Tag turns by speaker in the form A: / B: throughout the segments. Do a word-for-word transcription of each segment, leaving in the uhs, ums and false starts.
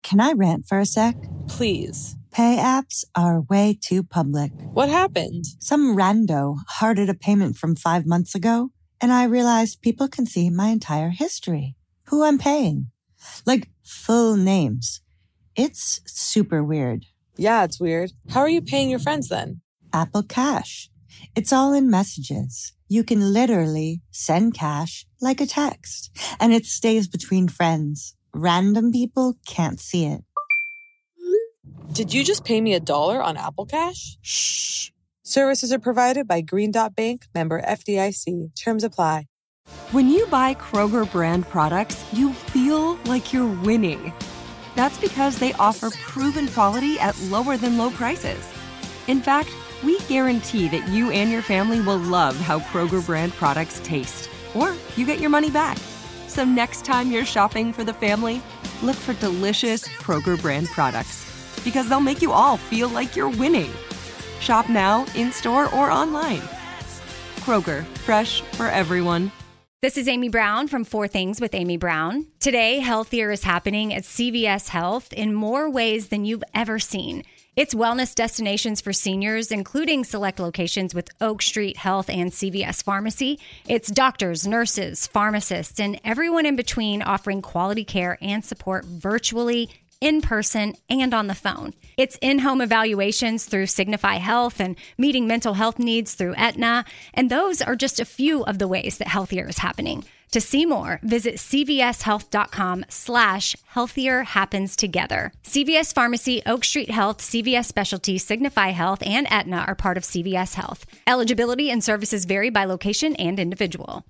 A: Can I rant for a sec?
B: Please.
A: Pay apps are way too public.
B: What happened?
A: Some rando hearted a payment from five months ago, and I realized people can see my entire history. Who I'm paying. Like, full names. It's super weird.
B: Yeah, it's weird. How are you paying your friends then?
A: Apple Cash. It's all in messages. You can literally send cash like a text, and it stays between friends. Random people can't see it.
B: Did you just pay me a dollar on Apple Cash?
A: Shh.
B: Services are provided by Green Dot Bank, member F D I C. Terms apply.
C: When you buy Kroger brand products, you feel like you're winning. That's because they offer proven quality at lower than low prices. In fact, we guarantee that you and your family will love how Kroger brand products taste, or you get your money back. So next time you're shopping for the family, look for delicious Kroger brand products, because they'll make you all feel like you're winning. Shop now, in-store, or online. Kroger, fresh for everyone.
D: This is Amy Brown from Four Things with Amy Brown. Today, Healthier is happening at C V S Health in more ways than you've ever seen. It's wellness destinations for seniors, including select locations with Oak Street Health and C V S Pharmacy. It's doctors, nurses, pharmacists, and everyone in between offering quality care and support virtually, in person, and on the phone. It's in-home evaluations through Signify Health and meeting mental health needs through Aetna. And those are just a few of the ways that Healthier is happening. To see more, visit cvshealth.com slash healthier happens together. C V S Pharmacy, Oak Street Health, C V S Specialty, Signify Health, and Aetna are part of C V S Health. Eligibility and services vary by location and individual.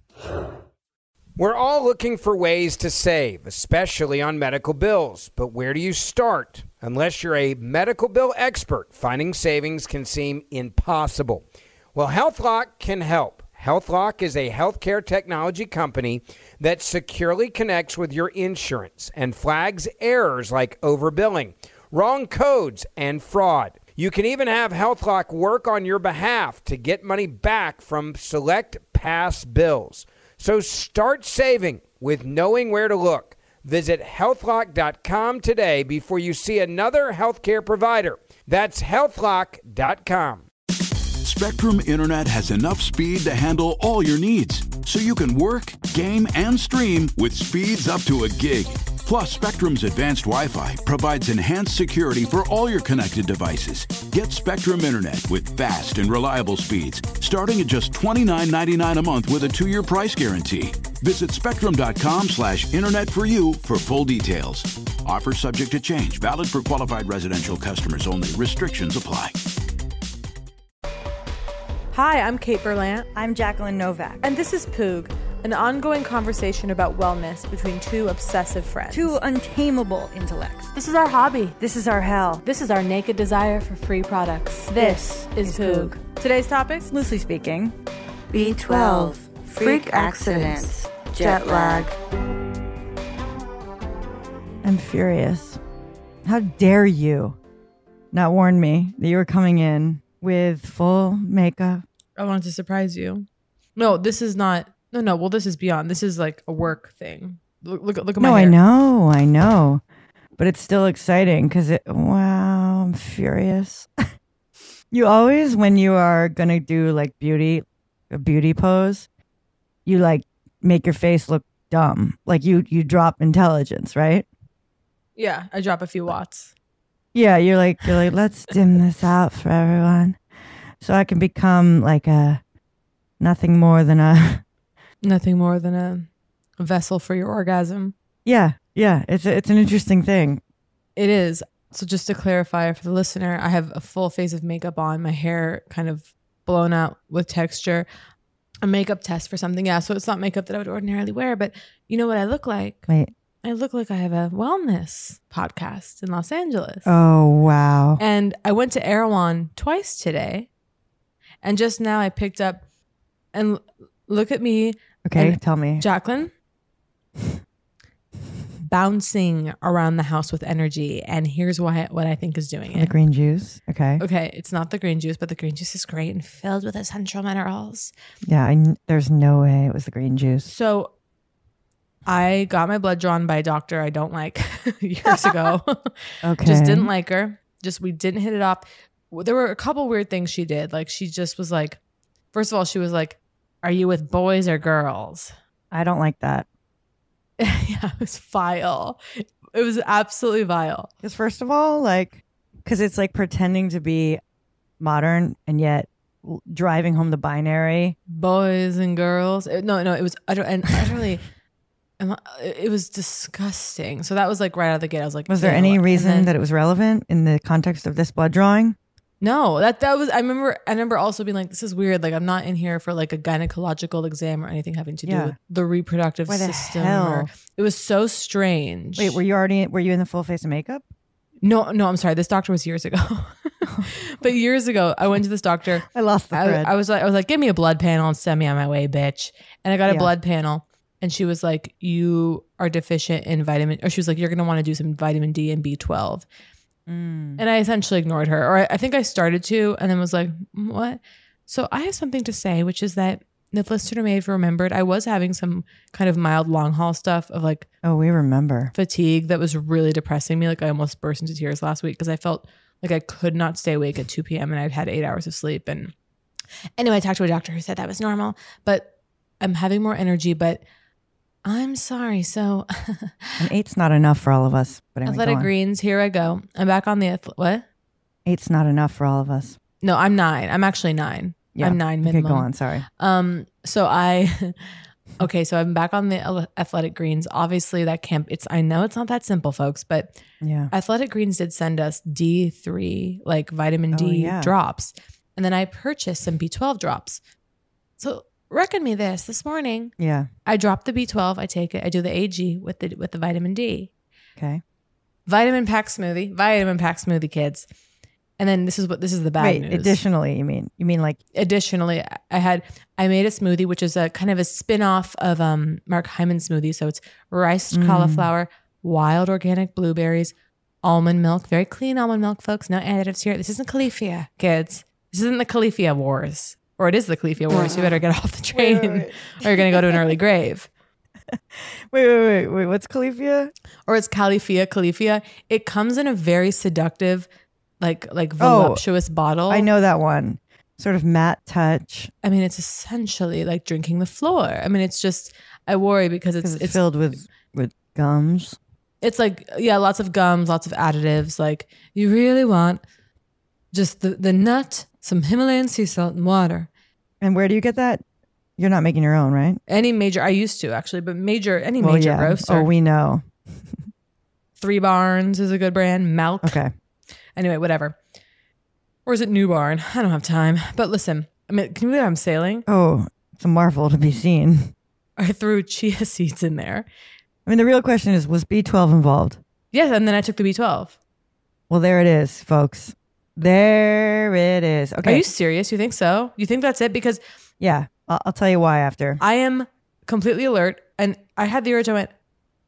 E: We're all looking for ways to save, especially on medical bills. But where do you start? Unless you're a medical bill expert, finding savings can seem impossible. Well, HealthLock can help. HealthLock is a healthcare technology company that securely connects with your insurance and flags errors like overbilling, wrong codes, and fraud. You can even have HealthLock work on your behalf to get money back from select past bills. So start saving with knowing where to look. Visit health lock dot com today before you see another healthcare provider. That's health lock dot com.
F: Spectrum Internet has enough speed to handle all your needs, so you can work, game, and stream with speeds up to a gig. Plus, Spectrum's advanced Wi-Fi provides enhanced security for all your connected devices. Get Spectrum Internet with fast and reliable speeds, starting at just twenty-nine ninety-nine a month with a two-year price guarantee. Visit spectrum.com slash internet for you for full details. Offer subject to change, valid for qualified residential customers only. Restrictions apply.
G: Hi, I'm Kate Berlant.
H: I'm Jacqueline Novak.
G: And this is Poog, an ongoing conversation about wellness between two obsessive friends.
H: Two untamable intellects.
G: This is our hobby.
H: This is our hell.
G: This is our naked desire for free products. This, this is, is Poog. Poog. Today's topics?
H: Loosely speaking, B twelve, freak accidents, jet lag. I'm furious. How dare you not warn me that you were coming in with full makeup?
G: I wanted to surprise you. No, this is not. No, no. Well, this is beyond. This is like a work thing. Look, look, look at my
H: no,
G: hair.
H: No, I know, I know. But it's still exciting because it, wow, I'm furious. You always, when you are going to do like beauty, a beauty pose, you like make your face look dumb. Like you, you drop intelligence, right?
G: Yeah, I drop a few watts.
H: Yeah, you're like, you're like, let's dim this out for everyone. So I can become like a, nothing more than a...
G: Nothing more than a, a vessel for your orgasm.
H: Yeah, yeah. It's a, it's an interesting thing.
G: It is. So just to clarify for the listener, I have a full face of makeup on, my hair kind of blown out with texture. A makeup test for something, yeah. So it's not makeup that I would ordinarily wear, but you know what I look like?
H: Wait.
G: I look like I have a wellness podcast in Los Angeles.
H: Oh, wow.
G: And I went to Erewhon twice today. And just now I picked up, and look at me.
H: Okay, tell me.
G: Jacqueline, bouncing around the house with energy. And here's why what I think is doing
H: the
G: it.
H: The green juice. Okay.
G: Okay, it's not the green juice, but the green juice is great and filled with essential minerals.
H: Yeah, I, there's no way it was the green juice.
G: So I got my blood drawn by a doctor I don't like years ago.
H: Okay.
G: Just didn't like her. Just we didn't hit it off. There were a couple weird things she did. Like she just was like, first of all, she was like, "Are you with boys or girls?"
H: I don't like that.
G: Yeah, it was vile. It was absolutely vile.
H: Because first of all, like, because it's like pretending to be modern and yet l- driving home the binary.
G: Boys and girls. It- no, no, it was utter and utterly. am I- It was disgusting. So that was like right out of the gate. I was like,
H: Was there
G: ew.
H: any
G: And
H: reason
G: then-
H: that it was relevant in the context of this blood drawing?
G: No, that that was. I remember. I remember also being like, "This is weird. Like, I'm not in here for like a gynecological exam or anything having to do
H: Yeah.
G: with the reproductive
H: Why the
G: system."
H: hell?
G: Or, it was so strange.
H: Wait, were you already, were you in the full face of makeup?
G: No, no. I'm sorry. This doctor was years ago. But years ago, I went to this doctor.
H: I lost the
G: I,
H: thread.
G: I was like, I was like, "Give me a blood panel and send me on my way, bitch." And I got a
H: Yeah.
G: blood panel, and she was like, "You are deficient in vitamin," or she was like, "You're going to want to do some vitamin D and B twelve."
H: Mm.
G: And I essentially ignored her, or I, I think I started to, and then was like, "Mm, what?" So I have something to say, which is that the listener may have remembered I was having some kind of mild long haul stuff of like
H: Oh, we remember.
G: fatigue that was really depressing me. Like I almost burst into tears last week because I felt like I could not stay awake at two p.m. and I've had eight hours of sleep. And anyway, I talked to a doctor who said that was normal, but I'm having more energy, but I'm sorry. So
H: And eight's not enough for all of us. But anyway,
G: Athletic
H: go on.
G: Greens, here I go. I'm back on the, ath- what?
H: Eight's not enough for all of us.
G: No, I'm nine. I'm actually nine.
H: Yeah.
G: I'm nine
H: Okay,
G: minimum.
H: go on. Sorry.
G: Um, so I, okay, so I'm back on the Al- Athletic Greens. Obviously that can't, it's, I know it's not that simple, folks, but
H: Yeah.
G: Athletic Greens did send us D three, like vitamin D
H: Oh, yeah.
G: drops. And then I purchased some B twelve drops. So reckon me this, this morning,
H: Yeah.
G: I drop the B twelve, I take it, I do the A G with the, with the vitamin D.
H: Okay.
G: Vitamin pack smoothie, vitamin pack smoothie, kids. And then this is what, this is the bad
H: Wait,
G: news.
H: additionally, you mean, you mean like,
G: Additionally, I had I made a smoothie, which is a kind of a spin-off of um, Mark Hyman smoothie. So it's rice
H: Mm.
G: cauliflower, wild organic blueberries, almond milk, very clean almond milk, folks. No additives here. This isn't Califia, kids. This isn't the Califia Wars. Or it is the Califia Wars. You better get off the train
H: Wait, wait, wait.
G: or you're going to go to an early grave.
H: wait, wait, wait, wait, what's Califia?
G: Or it's Califia, Califia. It comes in a very seductive, like like
H: Oh,
G: voluptuous bottle.
H: I know that one. Sort of matte touch.
G: I mean, it's essentially like drinking the floor. I mean, it's just, I worry because it's,
H: Because it's,
G: it's,
H: filled with, with gums.
G: it's like, yeah, lots of gums, lots of additives. Like you really want just the, the nut, some Himalayan sea salt and water.
H: And where do you get that? You're not making your own, right?
G: Any major, I used to actually, but major, any
H: Well,
G: major
H: yeah.
G: roaster.
H: Oh, we know.
G: Three Barns is a good brand. Milk.
H: Okay.
G: Anyway, whatever. Or is it New Barn? I don't have time. But listen, I mean, can you believe I'm sailing?
H: Oh, it's a marvel to be seen.
G: I threw chia seeds in there.
H: I mean, the real question is, was B twelve involved?
G: Yes, and then I took the B twelve.
H: Well, there it is, folks. There it is. Okay.
G: Are you serious? You think so? You think that's it? Because
H: yeah. I'll, I'll tell you why after.
G: I am completely alert, and I had the urge. I went,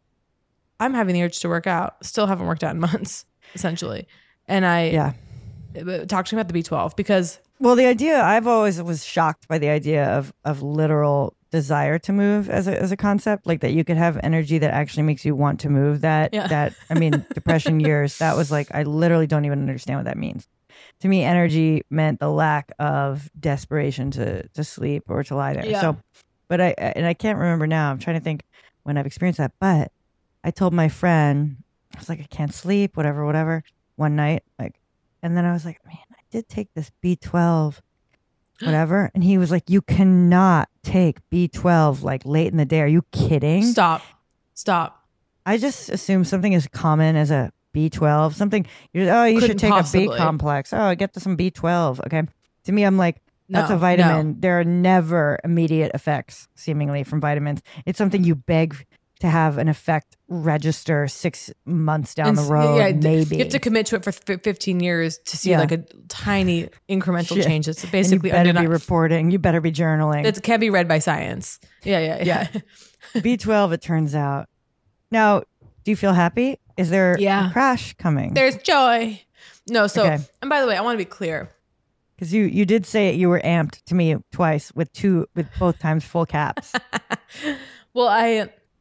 G: I'm having the urge to work out. Still haven't worked out in months, essentially. And I
H: Yeah.
G: talked to him about the B twelve because
H: Well, the idea, I've always was shocked by the idea of of literal desire to move as a as a concept, like that you could have energy that actually makes you want to move. That
G: Yeah.
H: that I mean, depression years, that was like, I literally don't even understand what that means. To me, energy meant the lack of desperation to to sleep or to lie there.
G: Yeah.
H: So, but I and I can't remember now. I'm trying to think when I've experienced that. But I told my friend, I was like, I can't sleep, whatever, whatever. One night, like, and then I was like, man, I did take this B twelve, whatever. And he was like, you cannot take B twelve like late in the day. Are you kidding?
G: stop, stop.
H: I just assume something as common as a B twelve, something, you're, oh, you
G: Couldn't
H: should take a
G: possibly.
H: B complex. Oh, get to some B twelve. Okay. To me, I'm like, that's
G: No,
H: a vitamin.
G: no.
H: There are never immediate effects, seemingly, from vitamins. It's something you beg to have an effect register six months down
G: And
H: the
G: s-
H: road,
G: yeah, d-
H: maybe.
G: You have to commit to it for f- fifteen years to see
H: Yeah.
G: like a tiny incremental
H: Shit.
G: change. It's
H: And
G: basically
H: you better
G: undeni-
H: be reporting. You better be journaling.
G: It can be read by science. Yeah, yeah, yeah.
H: B twelve, it turns out. Now, do you feel happy? Is there
G: Yeah.
H: a crash coming?
G: There's joy. No, so
H: Okay.
G: and by the way, I want to be clear.
H: Because you, you did say you were amped to me twice with two with both times full caps.
G: Well, I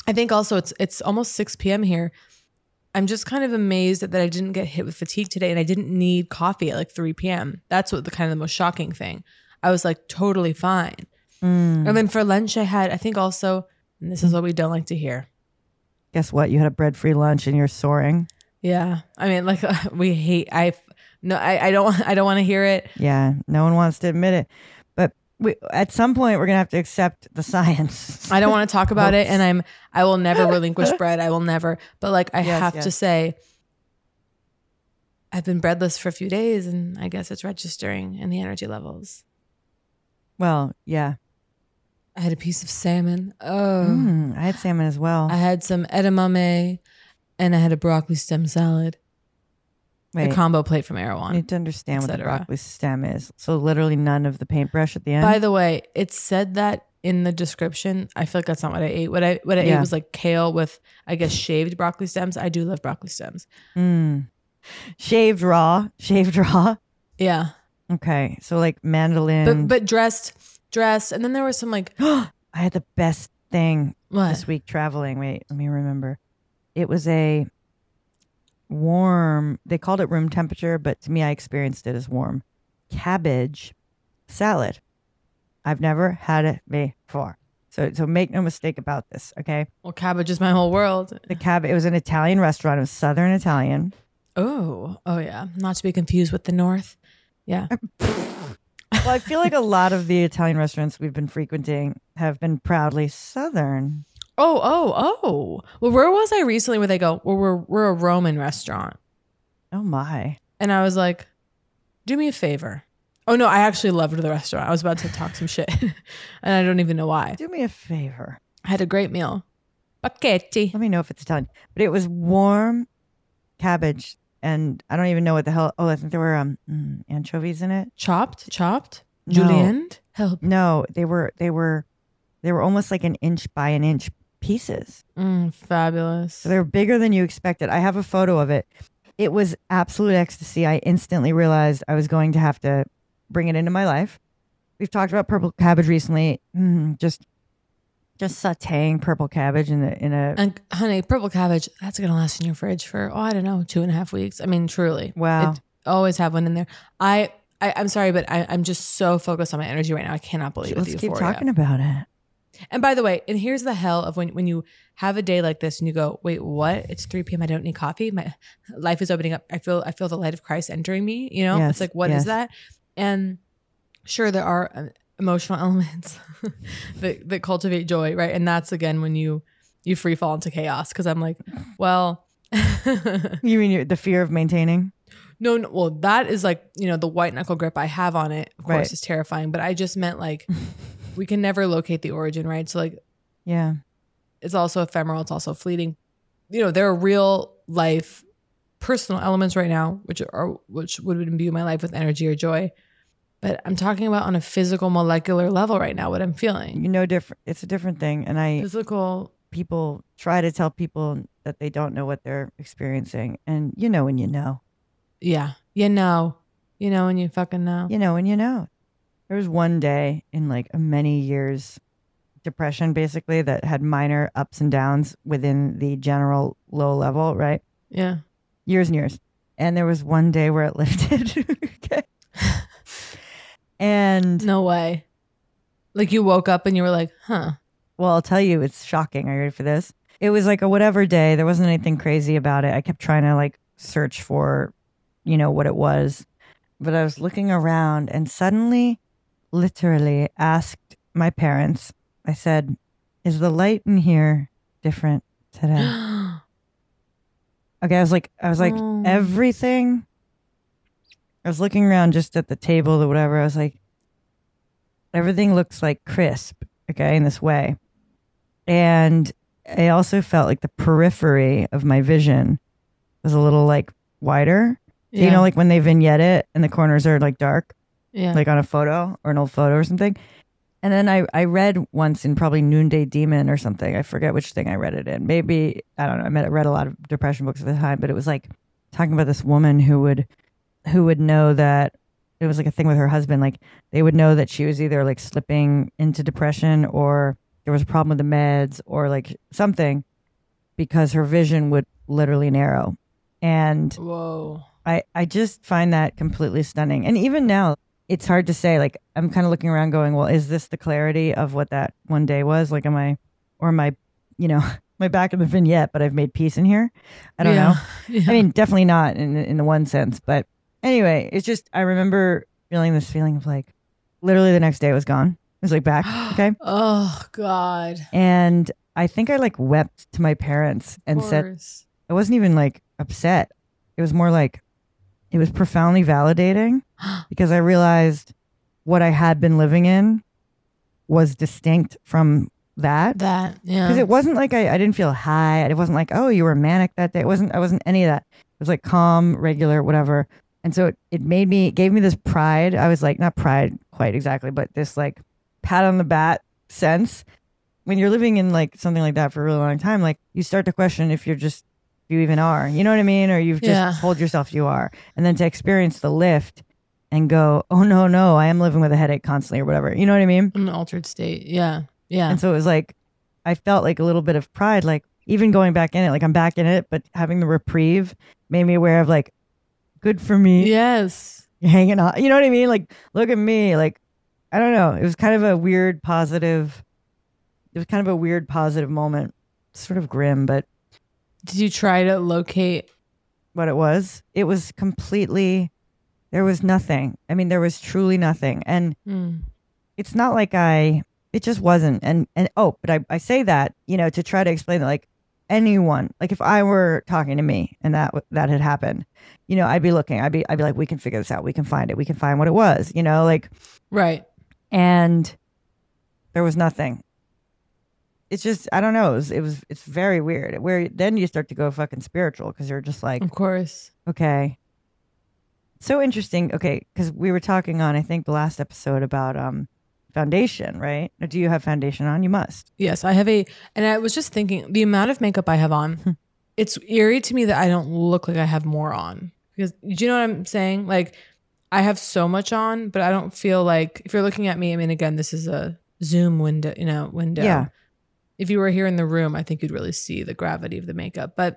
G: I think also it's it's almost six p.m. here. I'm just kind of amazed that I didn't get hit with fatigue today, and I didn't need coffee at like three p.m. That's what the kind of the most shocking thing. I was like totally fine. Mm. And then for lunch I had, I think also, and this is what we don't like to hear.
H: Guess what? You had a bread-free lunch and you're soaring.
G: Yeah. I mean, like uh, we hate, I, no, I, I don't, I don't want to hear it.
H: Yeah. No one wants to admit it. But we, at some point we're going to have to accept the science.
G: I don't want to talk about it. And I'm, I will never relinquish bread. I will never, but like, I
H: Yes,
G: have
H: yes.
G: to say, I've been breadless for a few days and I guess it's registering in the energy levels.
H: Well, yeah.
G: I had a piece of salmon. Oh,
H: Mm, I had salmon as well.
G: I had some edamame and I had a broccoli stem salad.
H: Wait,
G: A combo plate from
H: you
G: Erewhon.
H: need to understand what the
G: et cetera.
H: broccoli stem is. So literally none of the paintbrush at the end.
G: By the way, it said that in the description. I feel like that's not what I ate. What I what I
H: Yeah.
G: ate was like kale with, I guess, shaved broccoli stems. I do love broccoli stems.
H: Mm. Shaved raw. Shaved raw.
G: Yeah,
H: Okay. So like mandolin.
G: but but dressed, dressed, and then there was some like
H: I had the best thing
G: what?
H: this week traveling. Wait, let me remember. It was a warm, they called it room temperature, but to me, I experienced it as warm cabbage salad. I've never had it before. So, so make no mistake about this. Okay.
G: Well, cabbage is my whole world.
H: The cab, it was an Italian restaurant. It was Southern Italian.
G: Oh, oh yeah, not to be confused with the North. Yeah,
H: Well, I feel like a lot of the Italian restaurants we've been frequenting have been proudly Southern.
G: Oh, oh, oh. Well, where was I recently where they go, well, we're, we're a Roman restaurant.
H: Oh my.
G: And I was like, do me a favor. Oh, no, I actually loved the restaurant. I was about to talk some shit. And I don't even know why.
H: Do me a favor.
G: I had a great meal. Pacchetti.
H: Let me know if it's Italian. But it was warm cabbage. And I don't even know what the hell. Oh, I think there were um mm, anchovies in it.
G: Chopped? Chopped?
H: No.
G: Julienne? Help.
H: No, they were, they were, they were almost like an inch by an inch pieces.
G: Mm, fabulous.
H: So they were bigger than you expected. I have a photo of it. It was absolute ecstasy. I instantly realized I was going to have to bring it into my life. We've talked about purple cabbage recently. Mm, just, just sautéing purple cabbage in a, in a,
G: And honey, purple cabbage, that's going to last in your fridge for, oh, I don't know, two and a half weeks. I mean, truly.
H: Wow.
G: It, always have one in there. I, I I'm sorry, but I, I'm just so focused on my energy right now. I cannot believe
H: let's
G: it's
H: keep
G: euphoria.
H: talking about it.
G: And by the way, and here's the hell of when, when you have a day like this and you go, wait, what? It's three p.m. I don't need coffee. My life is opening up. I feel I feel the light of Christ entering me. You know,
H: Yes,
G: it's like, what is
H: yes.
G: that? And sure, there are uh, emotional elements that, that cultivate joy, right? And that's again when you you free fall into chaos. Because I'm like, well,
H: You mean you're, the fear of maintaining?
G: no, no, well, that is like, you know, the white knuckle grip I have on it, of course,
H: Right.
G: is terrifying. But I just meant like, we can never locate the origin, right? So like,
H: Yeah.
G: it's also ephemeral. It's also fleeting. You know, there are real life personal elements right now, which are, which would imbue my life with energy or joy. But I'm talking about on a physical molecular level right now, what I'm feeling.
H: You know, different. It's a different thing. And I,
G: Physical.
H: people try to tell people that they don't know what they're experiencing. And you know when you know.
G: Yeah. You know, you know, and you fucking know.
H: You know when you know. There was one day in like a many years depression, basically, that had minor ups and downs within the general low level, right?
G: Yeah.
H: Years and years. And there was one day where it lifted. Okay. And
G: No way. Like you woke up and you were like, huh.
H: well, I'll tell you, it's shocking. Are you ready for this? It was like a whatever day. There wasn't anything crazy about it. I kept trying to like search for, you know, what it was. But I was looking around and suddenly, literally asked my parents, I said, is the light in here different today? Okay, I was like, I was like,
G: Oh.
H: everything. I was looking around just at the table or whatever. I was like, everything looks like crisp, okay, in this way. And I also felt like the periphery of my vision was a little like wider. So,
G: Yeah.
H: you know, like when they vignette it and the corners are like dark,
G: Yeah.
H: like on a photo or an old photo or something. And then I, I read once in probably Noonday Demon or something. I forget which thing I read it in. Maybe, I don't know. I met, read a lot of depression books at the time, but it was like talking about this woman who would, who would know that it was like a thing with her husband. Like they would know that she was either like slipping into depression or there was a problem with the meds or like something, because her vision would literally narrow. And
G: Whoa.
H: I, I just find that completely stunning. And even now, it's hard to say. Like, I'm kind of looking around going, well, is this the clarity of what that one day was? Like, am I, or am I, you know, my back in the vignette, but I've made peace in here? I don't
G: Yeah.
H: know.
G: Yeah.
H: I mean, definitely not in, in the one sense. But anyway, it's just, I remember feeling this feeling of like, literally the next day it was gone. It was like back. Okay.
G: Oh God.
H: And I think I like wept to my parents and
G: Of
H: said,
G: course.
H: I wasn't even like upset. It was more like, it was profoundly validating because I realized what I had been living in was distinct from that.
G: That, yeah.
H: Because it wasn't like I, I didn't feel high. It wasn't like, oh, you were manic that day. It wasn't, I wasn't any of that. It was like calm, regular, whatever. And so it, it made me, it gave me this pride. I was like, not pride quite exactly, but this like pat on the back sense. When you're living in like something like that for a really long time, like you start to question if you're just, if you even are, you know what I mean? Or you've just
G: Yeah.
H: told yourself you are. And then to experience the lift and go, oh no, no, I am living with a headache constantly or whatever. You know what I mean?
G: An altered state. Yeah. Yeah.
H: And so it was like, I felt like a little bit of pride, like even going back in it, like I'm back in it, but having the reprieve made me aware of like, good for me.
G: Yes.
H: Hanging on. You know what I mean? Like, look at me. Like, I don't know. It was kind of a weird positive, it was kind of a weird positive moment. Sort of grim, but
G: Did you try to locate
H: what it was? It was completely, there was nothing. I mean, there was truly nothing. And
G: Mm.
H: it's not like I, it just wasn't. And, and oh, but I, I say that, you know, to try to explain that like anyone, like if I were talking to me and that, w- that had happened, you know, I'd be looking, I'd be, I'd be like, we can figure this out. We can find it. We can find what it was, you know, like,
G: right?
H: and there was nothing. It's just, I don't know. It was, it was, it's very weird. Where then you start to go fucking spiritual because you're just like,
G: Of course.
H: okay. So interesting. Okay. Because we were talking on, I think, the last episode about um foundation, right? Or do you have foundation on? You must.
G: Yes, I have a, and I was just thinking the amount of makeup I have on, it's eerie to me that I don't look like I have more on. Because do you know what I'm saying? Like, I have so much on, but I don't feel like, if you're looking at me, I mean, again, this is a Zoom window, you know, window.
H: Yeah.
G: If you were here in the room, I think you'd really see the gravity of the makeup. But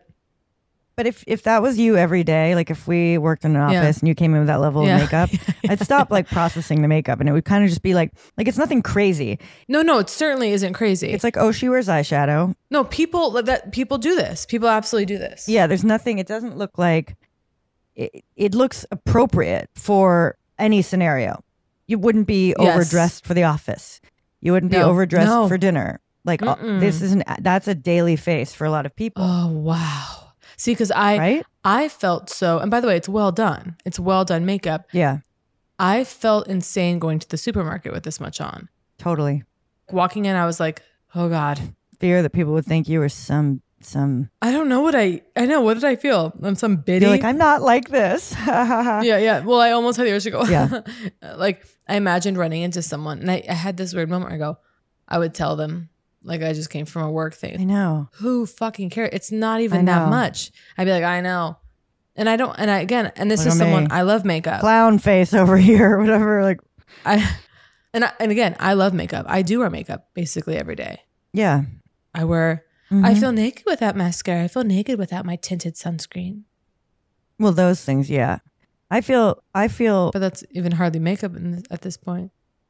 H: But if, if that was you every day, like if we worked in an office
G: Yeah.
H: and you came in with that level
G: Yeah.
H: of makeup, I'd stop like processing the makeup and it would kind of just be like, like it's nothing crazy.
G: no, no, it certainly isn't crazy.
H: It's like, oh, she wears eyeshadow.
G: no, people that people do this. People absolutely do this.
H: Yeah, there's nothing. It doesn't look like it, it looks appropriate for any scenario. You wouldn't be
G: Yes.
H: overdressed for the office. You wouldn't be
G: No.
H: overdressed
G: No.
H: for dinner. Like uh,
G: Mm-mm.
H: this is an that's a daily face for a lot of people,
G: Oh wow. See, because I
H: right?
G: I felt so, and by the way, it's well done. It's well done makeup.
H: Yeah,
G: I felt insane going to the supermarket with this much on.
H: totally.
G: Walking in, I was like, oh God.
H: Fear that people would think you were some some.
G: I don't know what I, I know. What did I feel? I'm some biddy.
H: You're like, I'm not like this.
G: yeah, yeah. Well, I almost had years ago.
H: Yeah.
G: Like I imagined running into someone and I, I had this weird moment where I go, I would tell them like I just came from a work
H: I
G: thing.
H: know.
G: Who fucking cares? It's not
H: I
G: even that
H: know.
G: much. I'd be like, I know. And I don't, and I, again, and this
H: Look
G: is
H: at
G: someone,
H: me.
G: I love makeup.
H: Clown face over here, whatever. Like,
G: I, and I, and again, I love makeup. I do wear makeup basically every day.
H: yeah.
G: I wear, I feel naked without mascara. I feel naked without my tinted sunscreen.
H: Well, those things, yeah. I feel. I feel.
G: But that's even hardly makeup in, at this point.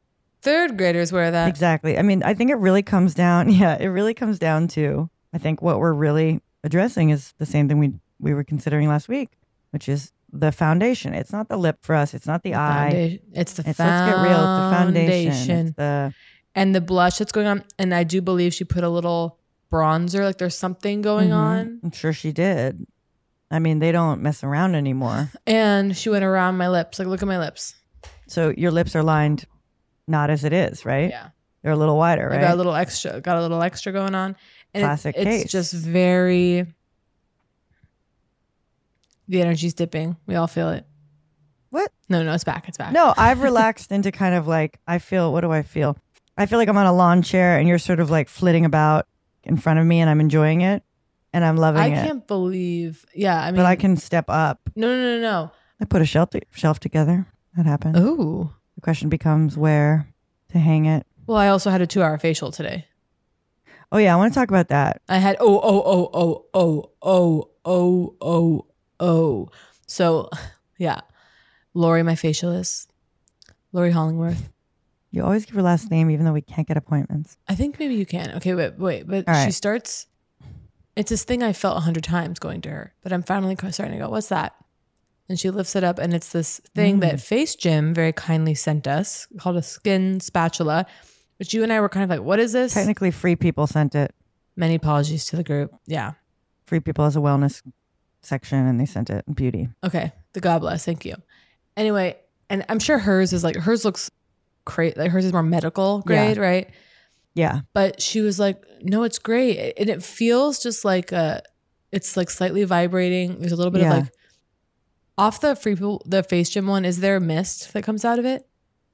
G: Third graders wear that.
H: Exactly. I mean, I think it really comes down. Yeah, it really comes down to. I think what we're really addressing is the same thing we we were considering last week, which is the foundation. It's not the lip for us. It's not the, eye.
G: Foundation. It's the
H: It's,
G: foundation.
H: let's get real. It's the foundation. It's the
G: And the blush that's going on. And I do believe she put a little bronzer. Like there's something going
H: Mhm.
G: on.
H: I'm sure she did. I mean, they don't mess around anymore.
G: And she went around my lips. Like, look at my lips.
H: So your lips are lined, not as it is, right?
G: Yeah.
H: They're a little wider,
G: I
H: right?
G: got a little extra, got a little extra going on. And it-
H: Classic
G: it's
H: case.
G: just very, the energy's dipping. We all feel it.
H: What?
G: No, no, it's back. It's back.
H: No, I've relaxed into kind of like, I feel, what do I feel? I feel like I'm on a lawn chair and you're sort of like flitting about in front of me and I'm enjoying it and I'm loving
G: I
H: it.
G: can't believe. Yeah. I mean,
H: But I can step up.
G: no, no, no, no.
H: I put a shelf, shelf together. That happened.
G: Ooh.
H: The question becomes where to hang it.
G: Well, I also had a two hour facial today.
H: Oh yeah, I want to talk about that.
G: I had oh oh oh oh oh oh oh oh oh. So yeah, Lori, my facialist, Lori Hollingworth.
H: You always give her last name, even though we can't get appointments.
G: I think maybe you can. Okay, wait, wait, but
H: All right.
G: she starts. It's this thing I felt a hundred times going to her, but I'm finally starting to go, what's that? And she lifts it up, and it's this thing
H: Mm.
G: that Face Gym very kindly sent us called a skin spatula, which you and I were kind of like, what is this?
H: Technically, Free People sent it.
G: Many apologies to the group. Yeah.
H: Free People has a wellness section, and they sent it. Beauty.
G: Okay. The God bless. Thank you. Anyway, and I'm sure hers is like, hers looks great. Like hers is more medical grade,
H: Yeah.
G: right?
H: Yeah.
G: But she was like, no, it's great. And it feels just like a, it's like slightly vibrating. There's a little bit
H: Yeah.
G: of like, off the Free People, the Face Gym one, is there a mist that comes out of it?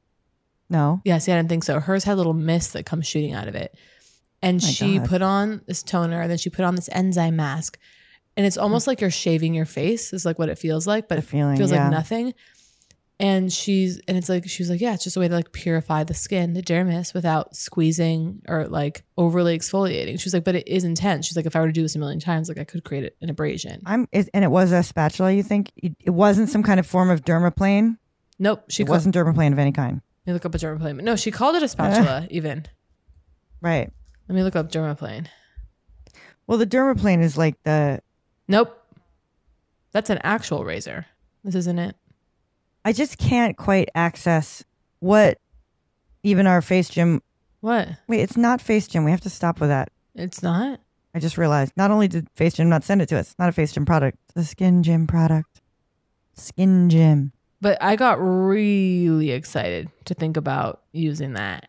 H: No.
G: Yeah, see, I didn't think so. Hers had a little mist that comes shooting out of it. And
H: My
G: she
H: God.
G: put on this toner, and then she put on this enzyme mask. And it's almost like you're shaving your face, is like what it feels like, but
H: The feeling,
G: it feels
H: yeah.
G: like nothing. And she's, and it's like, she was like, yeah, it's just a way to like purify the skin, the dermis, without squeezing or like overly exfoliating. She was like, but it is intense. She's like, if I were to do this a million times, like I could create an abrasion.
H: I'm. It, and it was a spatula. You think it, it wasn't some kind of form of dermaplane?
G: Nope. She
H: It
G: called,
H: wasn't dermaplane of any kind.
G: let me look up a dermaplane. No, she called it a spatula even.
H: Right.
G: Let me look up dermaplane.
H: Well, the dermaplane is like the.
G: Nope. That's an actual razor. This isn't it.
H: I just can't quite access what even our Face Gym.
G: What?
H: Wait, it's not Face Gym. We have to stop with that.
G: It's not?
H: I just realized. Not only did Face Gym not send it to us, it's not a Face Gym product. It's a Skin Gym product. Skin Gym.
G: But I got really excited to think about using that.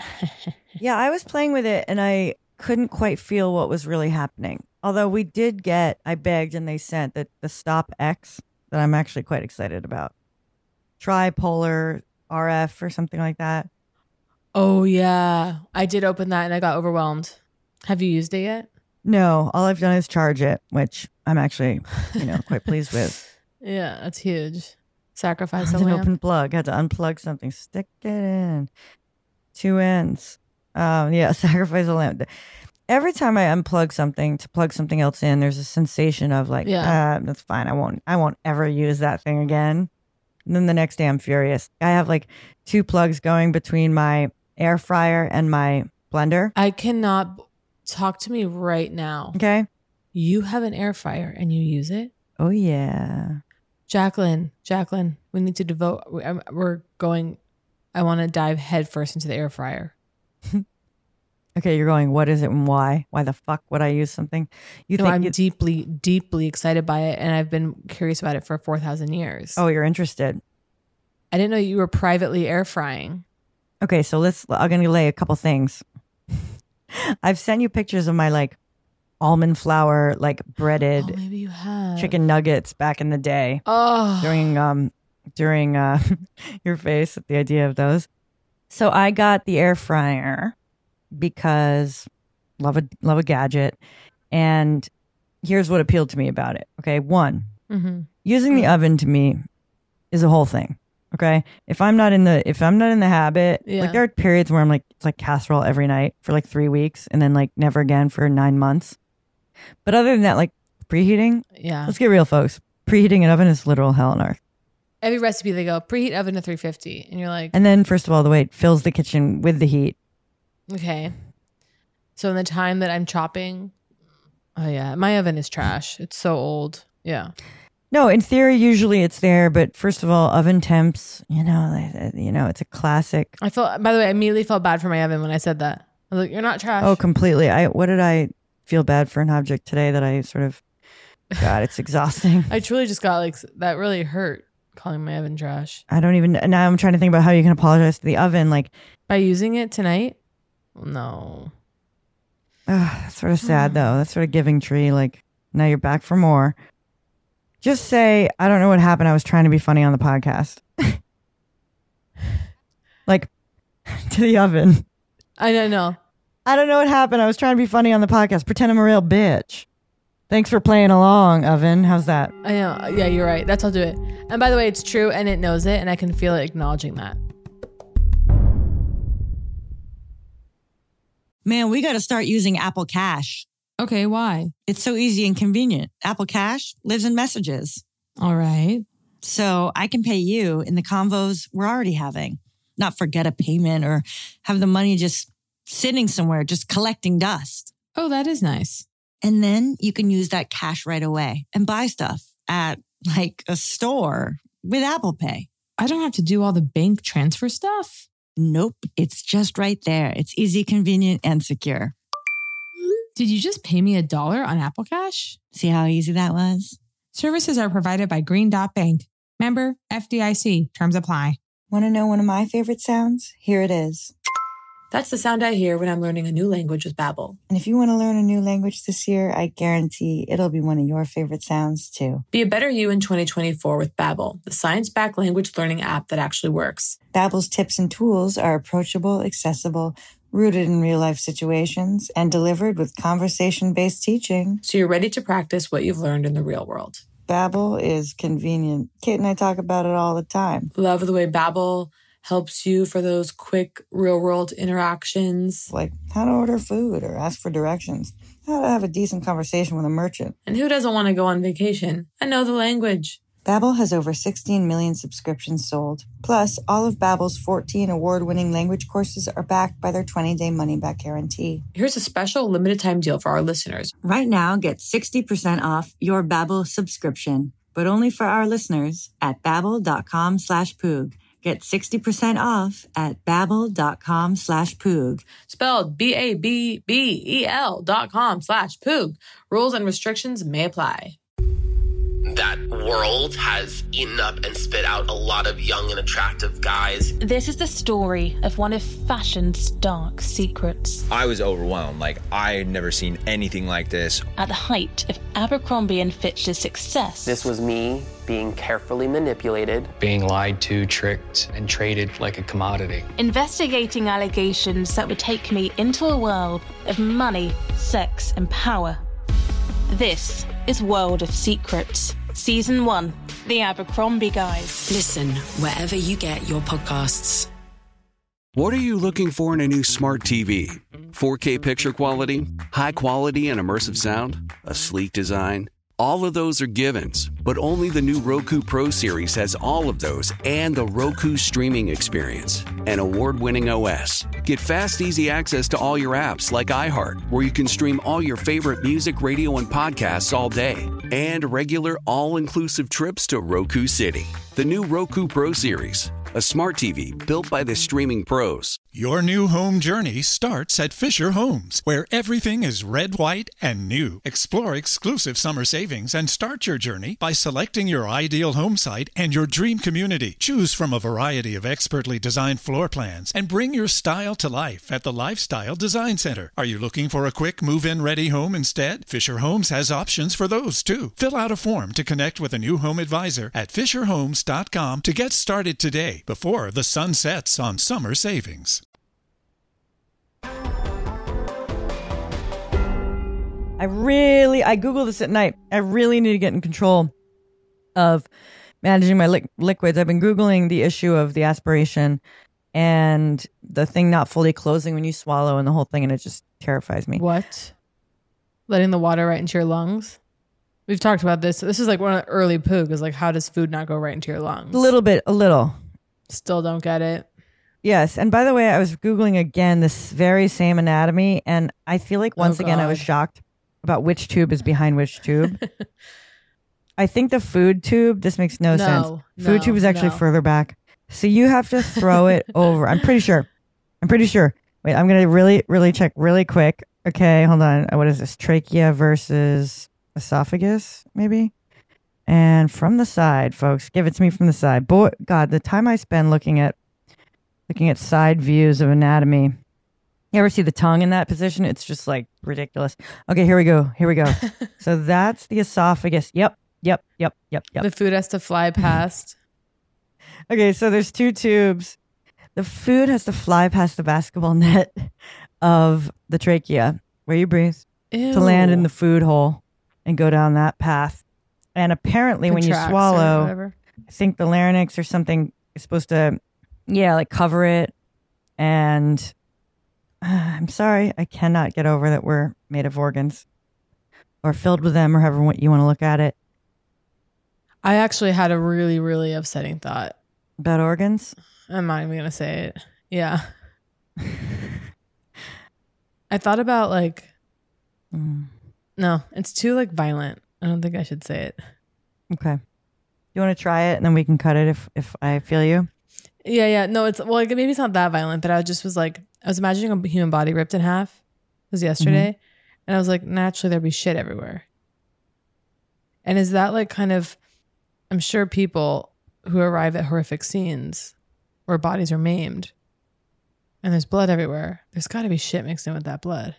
H: Yeah, I was playing with it and I couldn't quite feel what was really happening. Although we did get, I begged and they sent that the Stop X that I'm actually quite excited about. Tripolar R F or something like that.
G: Oh, yeah. I did open that and I got overwhelmed. Have you used it yet?
H: No, all I've done is charge it, which I'm actually, you know, quite pleased with.
G: Yeah, that's huge. Sacrifice
H: It's
G: a
H: an
G: lamp.
H: open plug. Had to unplug something, stick it in. Two ends. Um, yeah, sacrifice a lamp. Every time I unplug something to plug something else in, there's a sensation of like,
G: Yeah.
H: ah, that's fine. I won't. I won't ever use that thing again. And then the next day, I'm furious. I have like two plugs going between my air fryer and my blender.
G: I cannot talk to me right now.
H: Okay.
G: You have an air fryer and you use it?
H: Oh yeah.
G: Jacqueline, Jacqueline, we need to devote, we- I'm- we're going, I want to dive headfirst into the air fryer.
H: Okay, you're going, what is it and why? Why the fuck would I use something? You
G: No,
H: think
G: I'm
H: you-
G: deeply, deeply excited by it. And I've been curious about it for four thousand years.
H: Oh, you're interested.
G: I didn't know you were privately air frying.
H: Okay, so let's, I'm going to lay a couple things. I've sent you pictures of my like almond flour, like breaded
G: Oh, maybe you have.
H: chicken nuggets back in the day
G: Oh,
H: during, um, during, uh, your face at the idea of those. So I got the air fryer because love a, love a gadget. And here's what appealed to me about it. Okay. One,
G: mm-hmm.
H: using the oven to me is a whole thing. Okay. If I'm not in the, if I'm not in the habit,
G: Yeah.
H: like there are periods where I'm like, it's like casserole every night for like three weeks and then like never again for nine months. But other than that, like preheating,
G: Yeah.
H: let's get real, folks. Preheating an oven is literal hell on earth.
G: Every recipe they go preheat oven to three fifty, and you're like,
H: And then first of all, the way it fills the kitchen with the heat.
G: okay. So in the time that I'm chopping, oh yeah, my oven is trash. It's so old. Yeah.
H: No, in theory, usually it's there. But first of all, oven temps, you know, they- you know, it's a classic.
G: I felt. By the way, I immediately felt bad for my oven when I said that. I was like, "You're not trash."
H: Oh, completely. I, what did I feel bad for an object today that I sort of, God, it's exhausting.
G: I truly just got like that. Really hurt calling my oven trash
H: I don't even, now I'm trying to think about how you can apologize to the oven. Like,
G: by using it tonight. No.
H: ugh, that's sort of sad though. That's sort of giving tree. Like, now you're back for more. Just say, I don't know what happened. I was trying to be funny on the podcast. Like, to the oven.
G: I don't know.
H: I don't know what happened. I was trying to be funny on the podcast. Pretend I'm a real bitch. Thanks for playing along, oven. How's that?
G: I know. Yeah, you're right. That's how I'll do it. And by the way, it's true, and it knows it, and I can feel it acknowledging that.
A: Man, we got to start using Apple Cash.
G: Okay, why?
A: It's so easy and convenient. Apple Cash lives in messages.
G: All right.
A: So I can pay you in the convos we're already having, not forget a payment or have the money just sitting somewhere, just collecting dust.
G: Oh, that is nice.
A: And then you can use that cash right away and buy stuff at like a store with Apple Pay.
G: I don't have to do all the bank transfer stuff.
A: Nope. It's just right there. It's easy, convenient, and secure.
G: Did you just pay me a dollar on Apple Cash?
A: See how easy that was?
G: Services are provided by Green Dot Bank. Member F D I C. Terms apply.
A: Want to know one of my favorite sounds? Here it is.
B: That's the sound I hear when I'm learning a new language with Babbel.
A: And if you want to learn a new language this year, I guarantee it'll be one of your favorite sounds too.
B: Be a better you in twenty twenty-four with Babbel, the science-backed language learning app that actually works.
A: Babbel's tips and tools are approachable, accessible, rooted in real-life situations, and delivered with conversation-based teaching.
B: So you're ready to practice what you've learned in the real world.
A: Babbel is convenient. Kate and I talk about it all the time.
B: Love the way Babbel helps you for those quick real-world interactions.
A: Like how to order food or ask for directions. How to have a decent conversation with a merchant.
B: And who doesn't want to go on vacation and know the language?
A: Babbel has over sixteen million subscriptions sold. Plus, all of Babbel's fourteen award-winning language courses are backed by their twenty-day money-back guarantee.
B: Here's a special limited-time deal for our listeners.
A: Right now, get sixty percent off your Babbel subscription, but only for our listeners at babbel.com slash poog. Get sixty percent off at babbel.com slash poog.
B: Spelled B A B B E L dot com slash poog. Rules and restrictions may apply.
I: That world has eaten up and spit out a lot of young and attractive guys.
J: This is the story of one of fashion's dark secrets.
K: I was overwhelmed. Like, I had never seen anything like this.
J: At the height of Abercrombie and Fitch's success.
I: This was me being carefully manipulated.
L: Being lied to, tricked, and traded like a commodity.
J: Investigating allegations that would take me into a world of money, sex, and power. This is World of Secrets, Season one, The Abercrombie Guys.
M: Listen wherever you get your podcasts.
N: What are you looking for in a new smart T V? four K picture quality? High quality and immersive sound? A sleek design? All of those are givens, but only the new Roku Pro Series has all of those and the Roku streaming experience, an award-winning O S. Get fast, easy access to all your apps like iHeart, where you can stream all your favorite music, radio, and podcasts all day, and regular all-inclusive trips to Roku City. The new Roku Pro Series, a smart T V built by the streaming pros.
O: Your new home journey starts at Fisher Homes, where everything is red, white, and new. Explore exclusive summer savings and start your journey by selecting your ideal home site and your dream community. Choose from a variety of expertly designed floor plans and bring your style to life at the Lifestyle Design Center. Are you looking for a quick move-in ready home instead? Fisher Homes has options for those too. Fill out a form to connect with a new home advisor at fisher homes dot com to get started today before the sun sets on summer savings.
H: I really, I Googled this at night. I really need to get in control of managing my li- liquids. I've been Googling the issue of the aspiration and the thing not fully closing when you swallow and the whole thing, and it just terrifies me.
G: What? Letting the water right into your lungs? We've talked about this. This is like one of the early poog is like, how does food not go right into your lungs?
H: A little bit, a little.
G: Still don't get it.
H: Yes. And by the way, I was Googling again this very same anatomy, and I feel like once
G: Oh,
H: again I was shocked about which tube is behind which tube. I think the food tube, this makes no,
G: No,
H: sense. Food
G: no,
H: tube is actually
G: no.
H: further back. So you have to throw it over. I'm pretty sure. I'm pretty sure. Wait, I'm going to really, really check really quick. Okay, hold on. What is this? Trachea versus esophagus, maybe? And from the side, folks, give it to me from the side. Boy, God, the time I spend looking at looking at side views of anatomy. You ever see the tongue in that position? It's just like ridiculous. Okay, here we go. Here we go. So that's the esophagus. Yep, yep, yep, yep, yep.
G: The food has to fly past.
H: Okay, so there's two tubes. The food has to fly past the basketball net of the trachea, where you breathe,
G: Ew.
H: to land in the food hole and go down that path. And apparently when you
G: Contracts or
H: swallow,
G: whatever.
H: I think the larynx or something is supposed to, yeah, like cover it. And I'm sorry. I cannot get over that we're made of organs or filled with them or however you want to look at it.
G: I actually had a really, really upsetting thought.
H: About organs?
G: I'm not even going to say it. Yeah. I thought about like,
H: mm.
G: no, it's too like violent. I don't think I should say it.
H: Okay. You want to try it and then we can cut it if, if I feel you?
G: Yeah, yeah. No, it's, well, like, maybe it's not that violent, but I just was like, I was imagining a human body ripped in half. It was yesterday. Mm-hmm. And I was like, naturally there'd be shit everywhere. And is that like kind of, I'm sure people who arrive at horrific scenes where bodies are maimed and there's blood everywhere, there's got to be shit mixed in with that blood.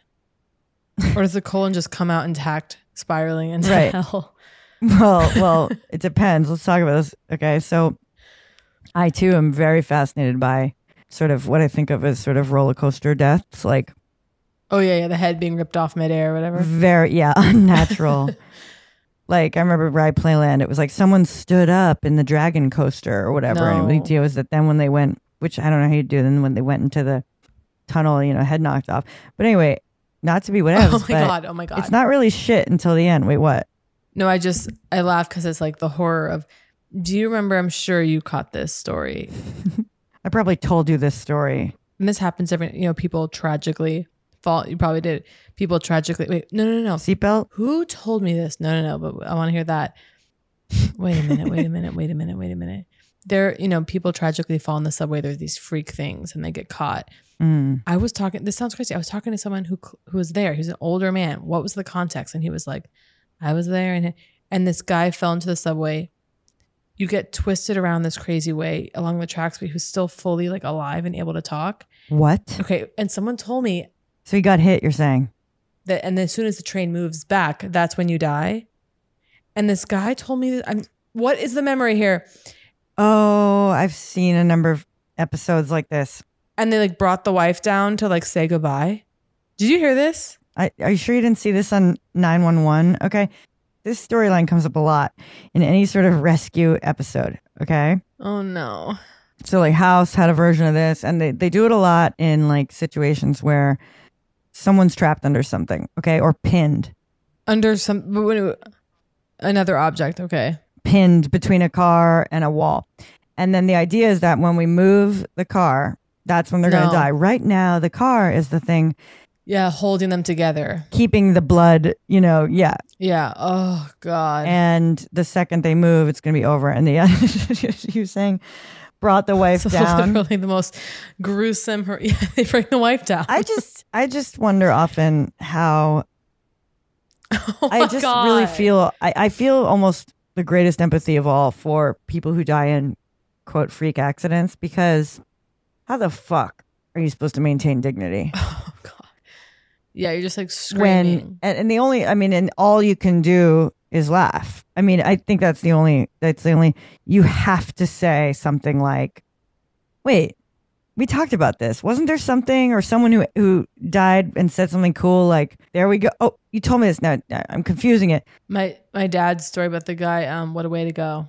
G: Or does the colon just come out intact, spiraling into
H: right.
G: hell?
H: Well, well, it depends. Let's talk about this. Okay, so I too am very fascinated by sort of what I think of as sort of roller coaster deaths, like
G: oh yeah, yeah, the head being ripped off midair or whatever.
H: Very yeah, unnatural. Like I remember Ride Playland, it was like someone stood up in the dragon coaster or whatever,
G: no.
H: and the idea was that then when they went, which I don't know how you do, then when they went into the tunnel, you know, head knocked off. But anyway, not to be whatever.
G: Oh my god! Oh my god!
H: It's not really shit until the end. Wait, what?
G: No, I just I laugh because it's like the horror of. Do you remember? I'm sure you caught this story.
H: I probably told you this story.
G: And this happens every. You know, people tragically fall. You probably did. People tragically. Wait, no, no, no.
H: Seatbelt.
G: Who told me this? No, no, no. But I want to hear that. Wait a minute. Wait a minute. Wait a minute. Wait a minute. There, you know, people tragically fall in the subway. There's these freak things, and they get caught.
H: Mm.
G: I was talking. This sounds crazy. I was talking to someone who who was there. He was an older man. What was the context? And he was like, "I was there," and and this guy fell into the subway. You get twisted around this crazy way along the tracks, but he was still fully like alive and able to talk.
H: What?
G: Okay, and someone told me.
H: So he got hit. You're saying
G: that, and as soon as the train moves back, that's when you die. And this guy told me that. I'm. What is the memory here?
H: Oh, I've seen a number of episodes like this.
G: And they like brought the wife down to like say goodbye. Did you hear this?
H: I, are you sure you didn't see this on nine one one? Okay. This storyline comes up a lot in any sort of rescue episode. Okay.
G: Oh no.
H: So like House had a version of this, and they, they do it a lot in like situations where someone's trapped under something. Okay. Or pinned.
G: Under some, another object. Okay.
H: Pinned between a car and a wall. And then the idea is that when we move the car, that's when they're
G: no.
H: going to die. Right now, the car is the thing.
G: Yeah, holding them together.
H: Keeping the blood, you know, yeah.
G: Yeah. Oh, God.
H: And the second they move, it's going to be over. And the you're saying brought the wife
G: so
H: down.
G: Literally the most gruesome. Her- yeah, they bring the wife down.
H: I just, I just wonder often how.
G: Oh
H: I just
G: God.
H: really feel. I, I feel almost the greatest empathy of all for people who die in quote freak accidents, because how the fuck are you supposed to maintain dignity?
G: Oh God. Yeah, you're just like screaming.
H: When, and, and the only, I mean, and all you can do is laugh. I mean, I think that's the only, that's the only, you have to say something like, wait, we talked about this. Wasn't there something or someone who, who died and said something cool? Like, there we go. Oh, you told me this. Now I'm confusing it.
G: My, my dad's story about the guy, um, what a way to go.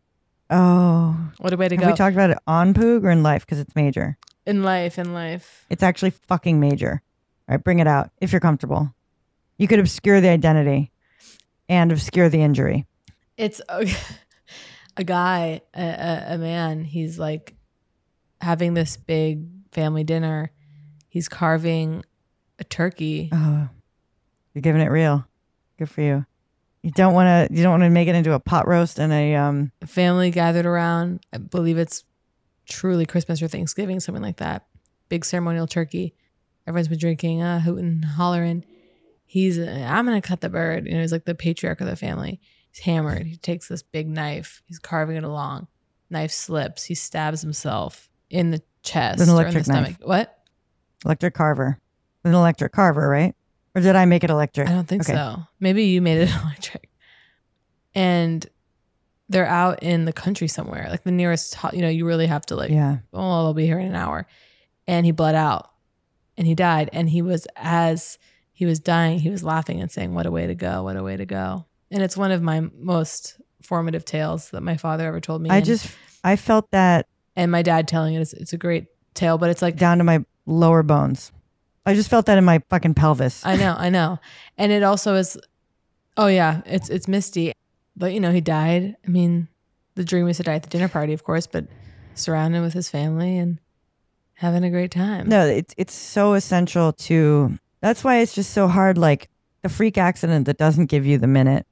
H: Oh,
G: what a way to
H: have
G: go.
H: We talked about it on Poog or in life? Because it's major.
G: In life, in life.
H: It's actually fucking major. All right, bring it out if you're comfortable. You could obscure the identity and obscure the injury.
G: It's a, a guy, a, a, a man. He's like having this big family dinner. He's carving a turkey.
H: Oh, you're giving it real. Good for you. You don't want to. You don't want to make it into a pot roast and a um.
G: family gathered around. I believe it's truly Christmas or Thanksgiving, something like that. Big ceremonial turkey. Everyone's been drinking, uh, hooting, hollering. He's, uh, I'm going to cut the bird. You know, he's like the patriarch of the family. He's hammered. He takes this big knife. He's carving it along. Knife slips. He stabs himself in the chest
H: An
G: or in
H: electric
G: the stomach.
H: knife.
G: What?
H: Electric carver. An electric carver, right? Or did I make it electric?
G: I don't think
H: okay.
G: so. Maybe you made it electric. And they're out in the country somewhere. Like the nearest, ho- you know, you really have to like,
H: yeah.
G: oh, they'll be here in an hour. And he bled out. And he died. And he was, as he was dying, he was laughing and saying, what a way to go. What a way to go. And it's one of my most formative tales that my father ever told me.
H: I
G: and,
H: just, I felt that.
G: And my dad telling it, it's, it's a great tale, but it's like.
H: Down to my lower bones. I just felt that in my fucking pelvis.
G: I know, I know. And it also is, oh yeah, it's it's misty. But, you know, he died. I mean, the dream was to die at the dinner party, of course, but surrounded with his family and having a great time.
H: No, it's it's so essential to, that's why it's just so hard, like the freak accident that doesn't give you the minute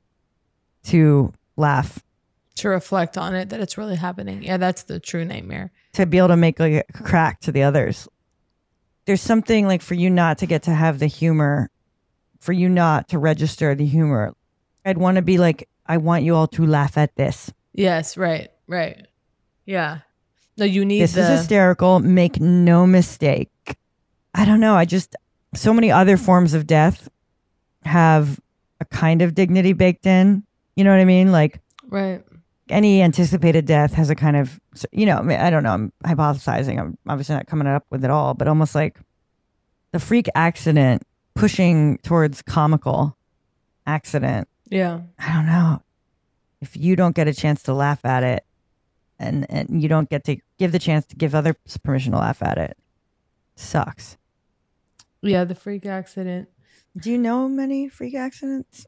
H: to laugh.
G: To reflect on it, that it's really happening. Yeah, that's the true nightmare.
H: To be able to make like a crack to the others. There's something like for you not to get to have the humor, for you not to register the humor. I'd want to be like, I want you all to laugh at this.
G: Yes, right, right. Yeah. No, you need
H: this
G: the...
H: is hysterical. Make no mistake. I don't know. I just, so many other forms of death have a kind of dignity baked in. You know what I mean? Like,
G: right.
H: Any anticipated death has a kind of, you know, I don't know. I'm hypothesizing. I'm obviously not coming up with it all, but almost like the freak accident pushing towards comical accident.
G: Yeah.
H: I don't know. If you don't get a chance to laugh at it and, and you don't get to give the chance to give others permission to laugh at it, sucks.
G: Yeah, the freak accident.
H: Do you know many freak accidents?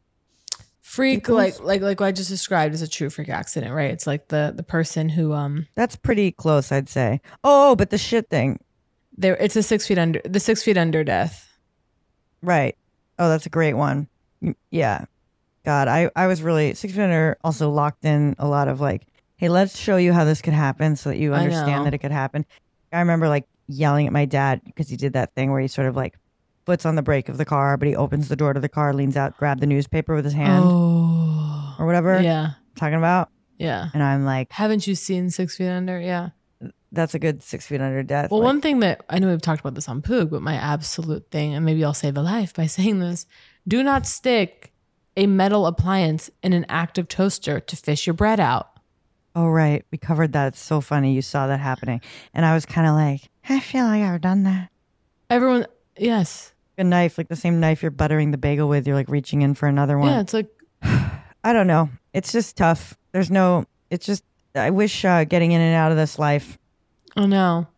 G: Freak,
H: People's?
G: like like like what I just described is a true freak accident, right? It's like the the person who um
H: That's pretty close, I'd say. Oh, but the shit thing.
G: There, it's a six feet under the six feet under death.
H: Right. Oh, that's a great one. Yeah. God, I, I was really, Six Feet Under also locked in a lot of like, hey, let's show you how this could happen so that you
G: I know.
H: understand that it could happen. I remember like yelling at my dad because he did that thing where he sort of like foot's on the brake of the car, but he opens the door to the car, leans out, grab the newspaper with his hand
G: Oh.
H: or whatever.
G: Yeah.
H: Talking about.
G: Yeah.
H: And I'm like,
G: haven't you seen Six Feet Under? Yeah.
H: That's a good Six Feet Under death.
G: Well,
H: like,
G: one thing that I know we've talked about this on Poog, but my absolute thing, and maybe I'll save a life by saying this, do not stick a metal appliance in an active toaster to fish your bread out.
H: Oh, right. We covered that. It's so funny. You saw that happening. And I was kind of like, I feel like I've done that.
G: Everyone, yes.
H: A knife, like the same knife you're buttering the bagel with. You're like reaching in for another one.
G: Yeah, it's like.
H: I don't know. It's just tough. There's no, it's just, I wish uh, getting in and out of this life.
G: Oh, no.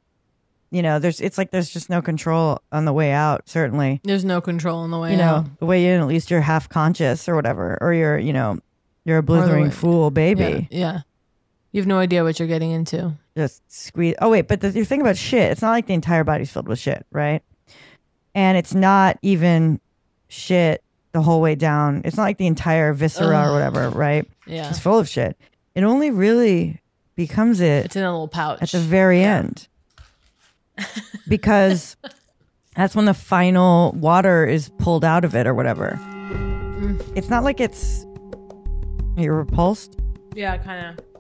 H: You know, there's, it's like there's just no control on the way out, certainly.
G: There's no control on the way
H: you
G: out.
H: know, the way in, at least you're half conscious or whatever, or you're, you know, you're a blithering
G: way-
H: fool, baby.
G: Yeah, yeah. You have no idea what you're getting into.
H: Just squeeze. Oh, wait, but the, the thing about shit, it's not like the entire body's filled with shit, right? And it's not even shit the whole way down. It's not like the entire viscera
G: Ugh.
H: or whatever, right?
G: Yeah.
H: It's full of shit. It only really becomes it
G: It's in a little pouch.
H: at the very end. Because that's when the final water is pulled out of it or whatever.
G: Mm.
H: It's not like it's, you're repulsed.
G: Yeah, kind of.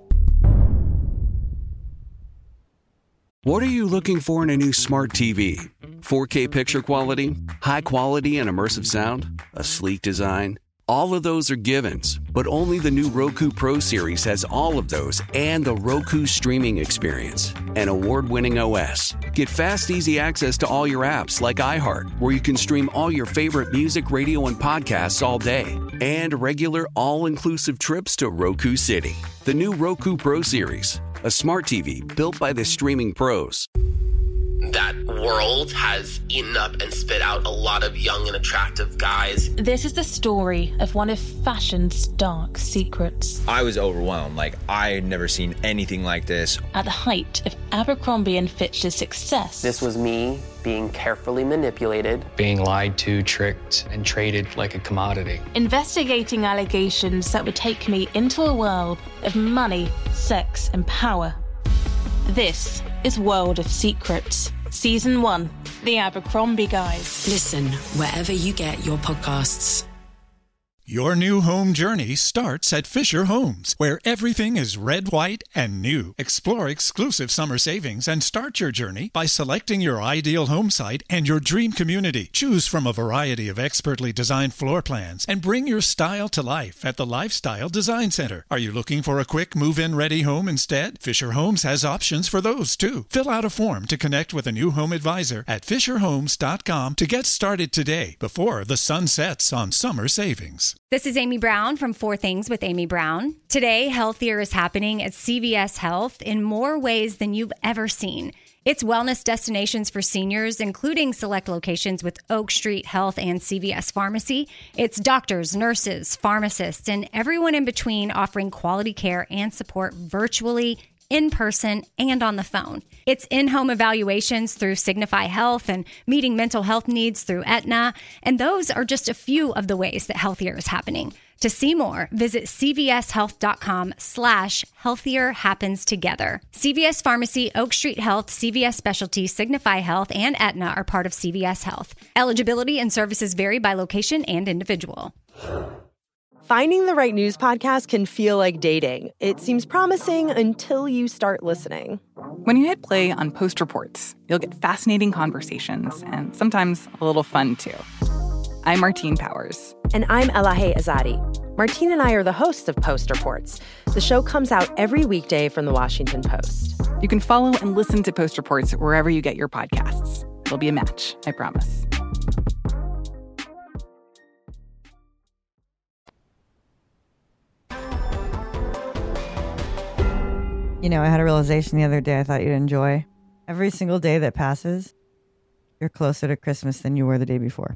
N: What are you looking for in a new smart T V? four K picture quality? High quality and immersive sound? A sleek design? All of those are givens, but only the new Roku Pro Series has all of those and the Roku streaming experience, an award-winning O S. Get fast, easy access to all your apps like iHeart, where you can stream all your favorite music, radio, and podcasts all day, and regular all-inclusive trips to Roku City. The new Roku Pro Series, a smart T V built by the streaming pros.
I: That world has eaten up and spit out a lot of young and attractive guys.
J: This is the story of one of fashion's dark secrets.
K: I was overwhelmed. Like, I had never seen anything like this.
J: At the height of Abercrombie and Fitch's success,
P: This was me being carefully manipulated.
L: Being lied to, tricked, and traded like a commodity.
J: investigating allegations that would take me into a world of money, sex, and power. This is World of Secrets, Season one, The Abercrombie Guys.
M: Listen wherever you get your podcasts.
O: Your new home journey starts at Fisher Homes, where everything is red, white, and new. Explore exclusive summer savings and start your journey by selecting your ideal home site and your dream community. Choose from a variety of expertly designed floor plans and bring your style to life at the Lifestyle Design Center. Are you looking for a quick move-in ready home instead? Fisher Homes has options for those too. Fill out a form to connect with a new home advisor at fisher homes dot com to get started today before the sun sets on summer savings.
D: This is Amy Brown from Four Things with Amy Brown. Today, healthier is happening at C V S Health in more ways than you've ever seen. It's wellness destinations for seniors, including select locations with Oak Street Health and C V S Pharmacy. It's doctors, nurses, pharmacists, and everyone in between offering quality care and support virtually, in person, and on the phone. It's in-home evaluations through Signify Health and meeting mental health needs through Aetna. And those are just a few of the ways that Healthier is happening. To see more, visit cvshealth.com slash healthier happens together. C V S Pharmacy, Oak Street Health, C V S Specialty, Signify Health, and Aetna are part of C V S Health. Eligibility and services vary by location and individual.
Q: Finding the right news podcast can feel like dating. It seems promising until you start listening.
R: When you hit play on Post Reports, you'll get fascinating conversations and sometimes a little fun, too. I'm Martine Powers.
Q: And I'm Elahe Azadi. Martine and I are the hosts of Post Reports. The show comes out every weekday from The Washington Post.
R: You can follow and listen to Post Reports wherever you get your podcasts. It'll be a match, I promise.
H: You know, I had a realization the other day I thought you'd enjoy. Every single day that passes, you're closer to Christmas than you were the day before.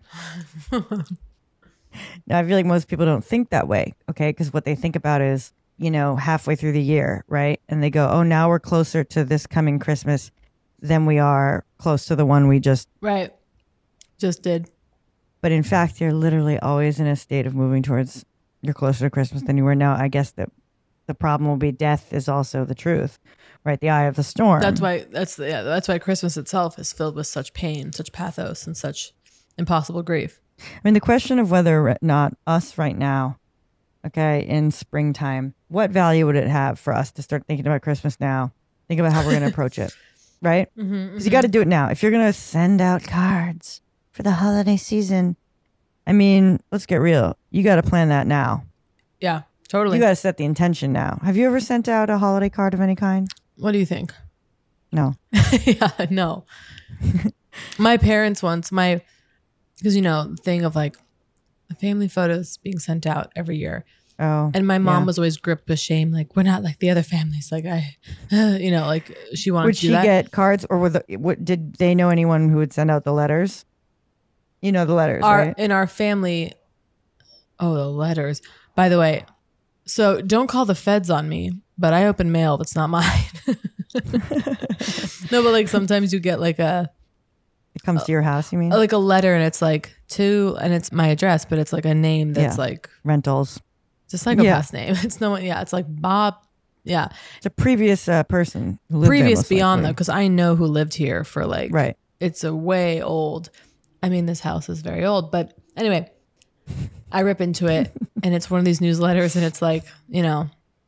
H: Now, I feel like most people don't think that way, okay? Because what they think about is, you know, halfway through the year, right? And they go, oh, now we're closer to this coming Christmas than we are close to the one we just...
G: Right. Just did.
H: But in fact, you're literally always in a state of moving towards, you're closer to Christmas than you were now. I guess that the problem will be death is also the truth, right? The eye of the storm.
G: That's why, that's, yeah, that's why Christmas itself is filled with such pain, such pathos, and such impossible grief.
H: I mean, the question of whether or not us right now, okay, in springtime, what value would it have for us to start thinking about Christmas now? Think about how we're going to approach it, right? Because
G: Mm-hmm, mm-hmm.
H: you got to do it now. If you're going to send out cards for the holiday season, I mean, let's get real. You got to plan that now.
G: Yeah, totally.
H: You got to set the intention now. Have you ever sent out a holiday card of any kind?
G: What do you think?
H: No.
G: Yeah, no. My parents once, my... Because, you know, the thing of like the family photos being sent out every year.
H: Oh.
G: And my mom
H: yeah.
G: was always gripped with shame. Like, we're not like the other families. Like, I, uh, you know, like she wanted
H: Would
G: to do
H: she
G: that.
H: get cards or were the, what, did they know anyone who would send out the letters? You know, the letters,
G: our,
H: right?
G: In our family. Oh, the letters. By the way, so don't call the feds on me, but I open mail that's not mine. No, but like sometimes you get like a.
H: It comes to your house, you mean?
G: Like a letter and it's like to, and it's my address, but it's like a name that's
H: Yeah.
G: like.
H: Rentals.
G: Just like a
H: Yeah.
G: past name. It's no one. Yeah. It's like Bob. Yeah.
H: It's a previous uh, person. Who lived there,
G: Previous
H: most
G: beyond
H: likely.
G: though, because I know who lived here for like.
H: Right.
G: It's a way old. I mean, this house is very old, but anyway, I rip into it and it's one of these newsletters and it's like, you know,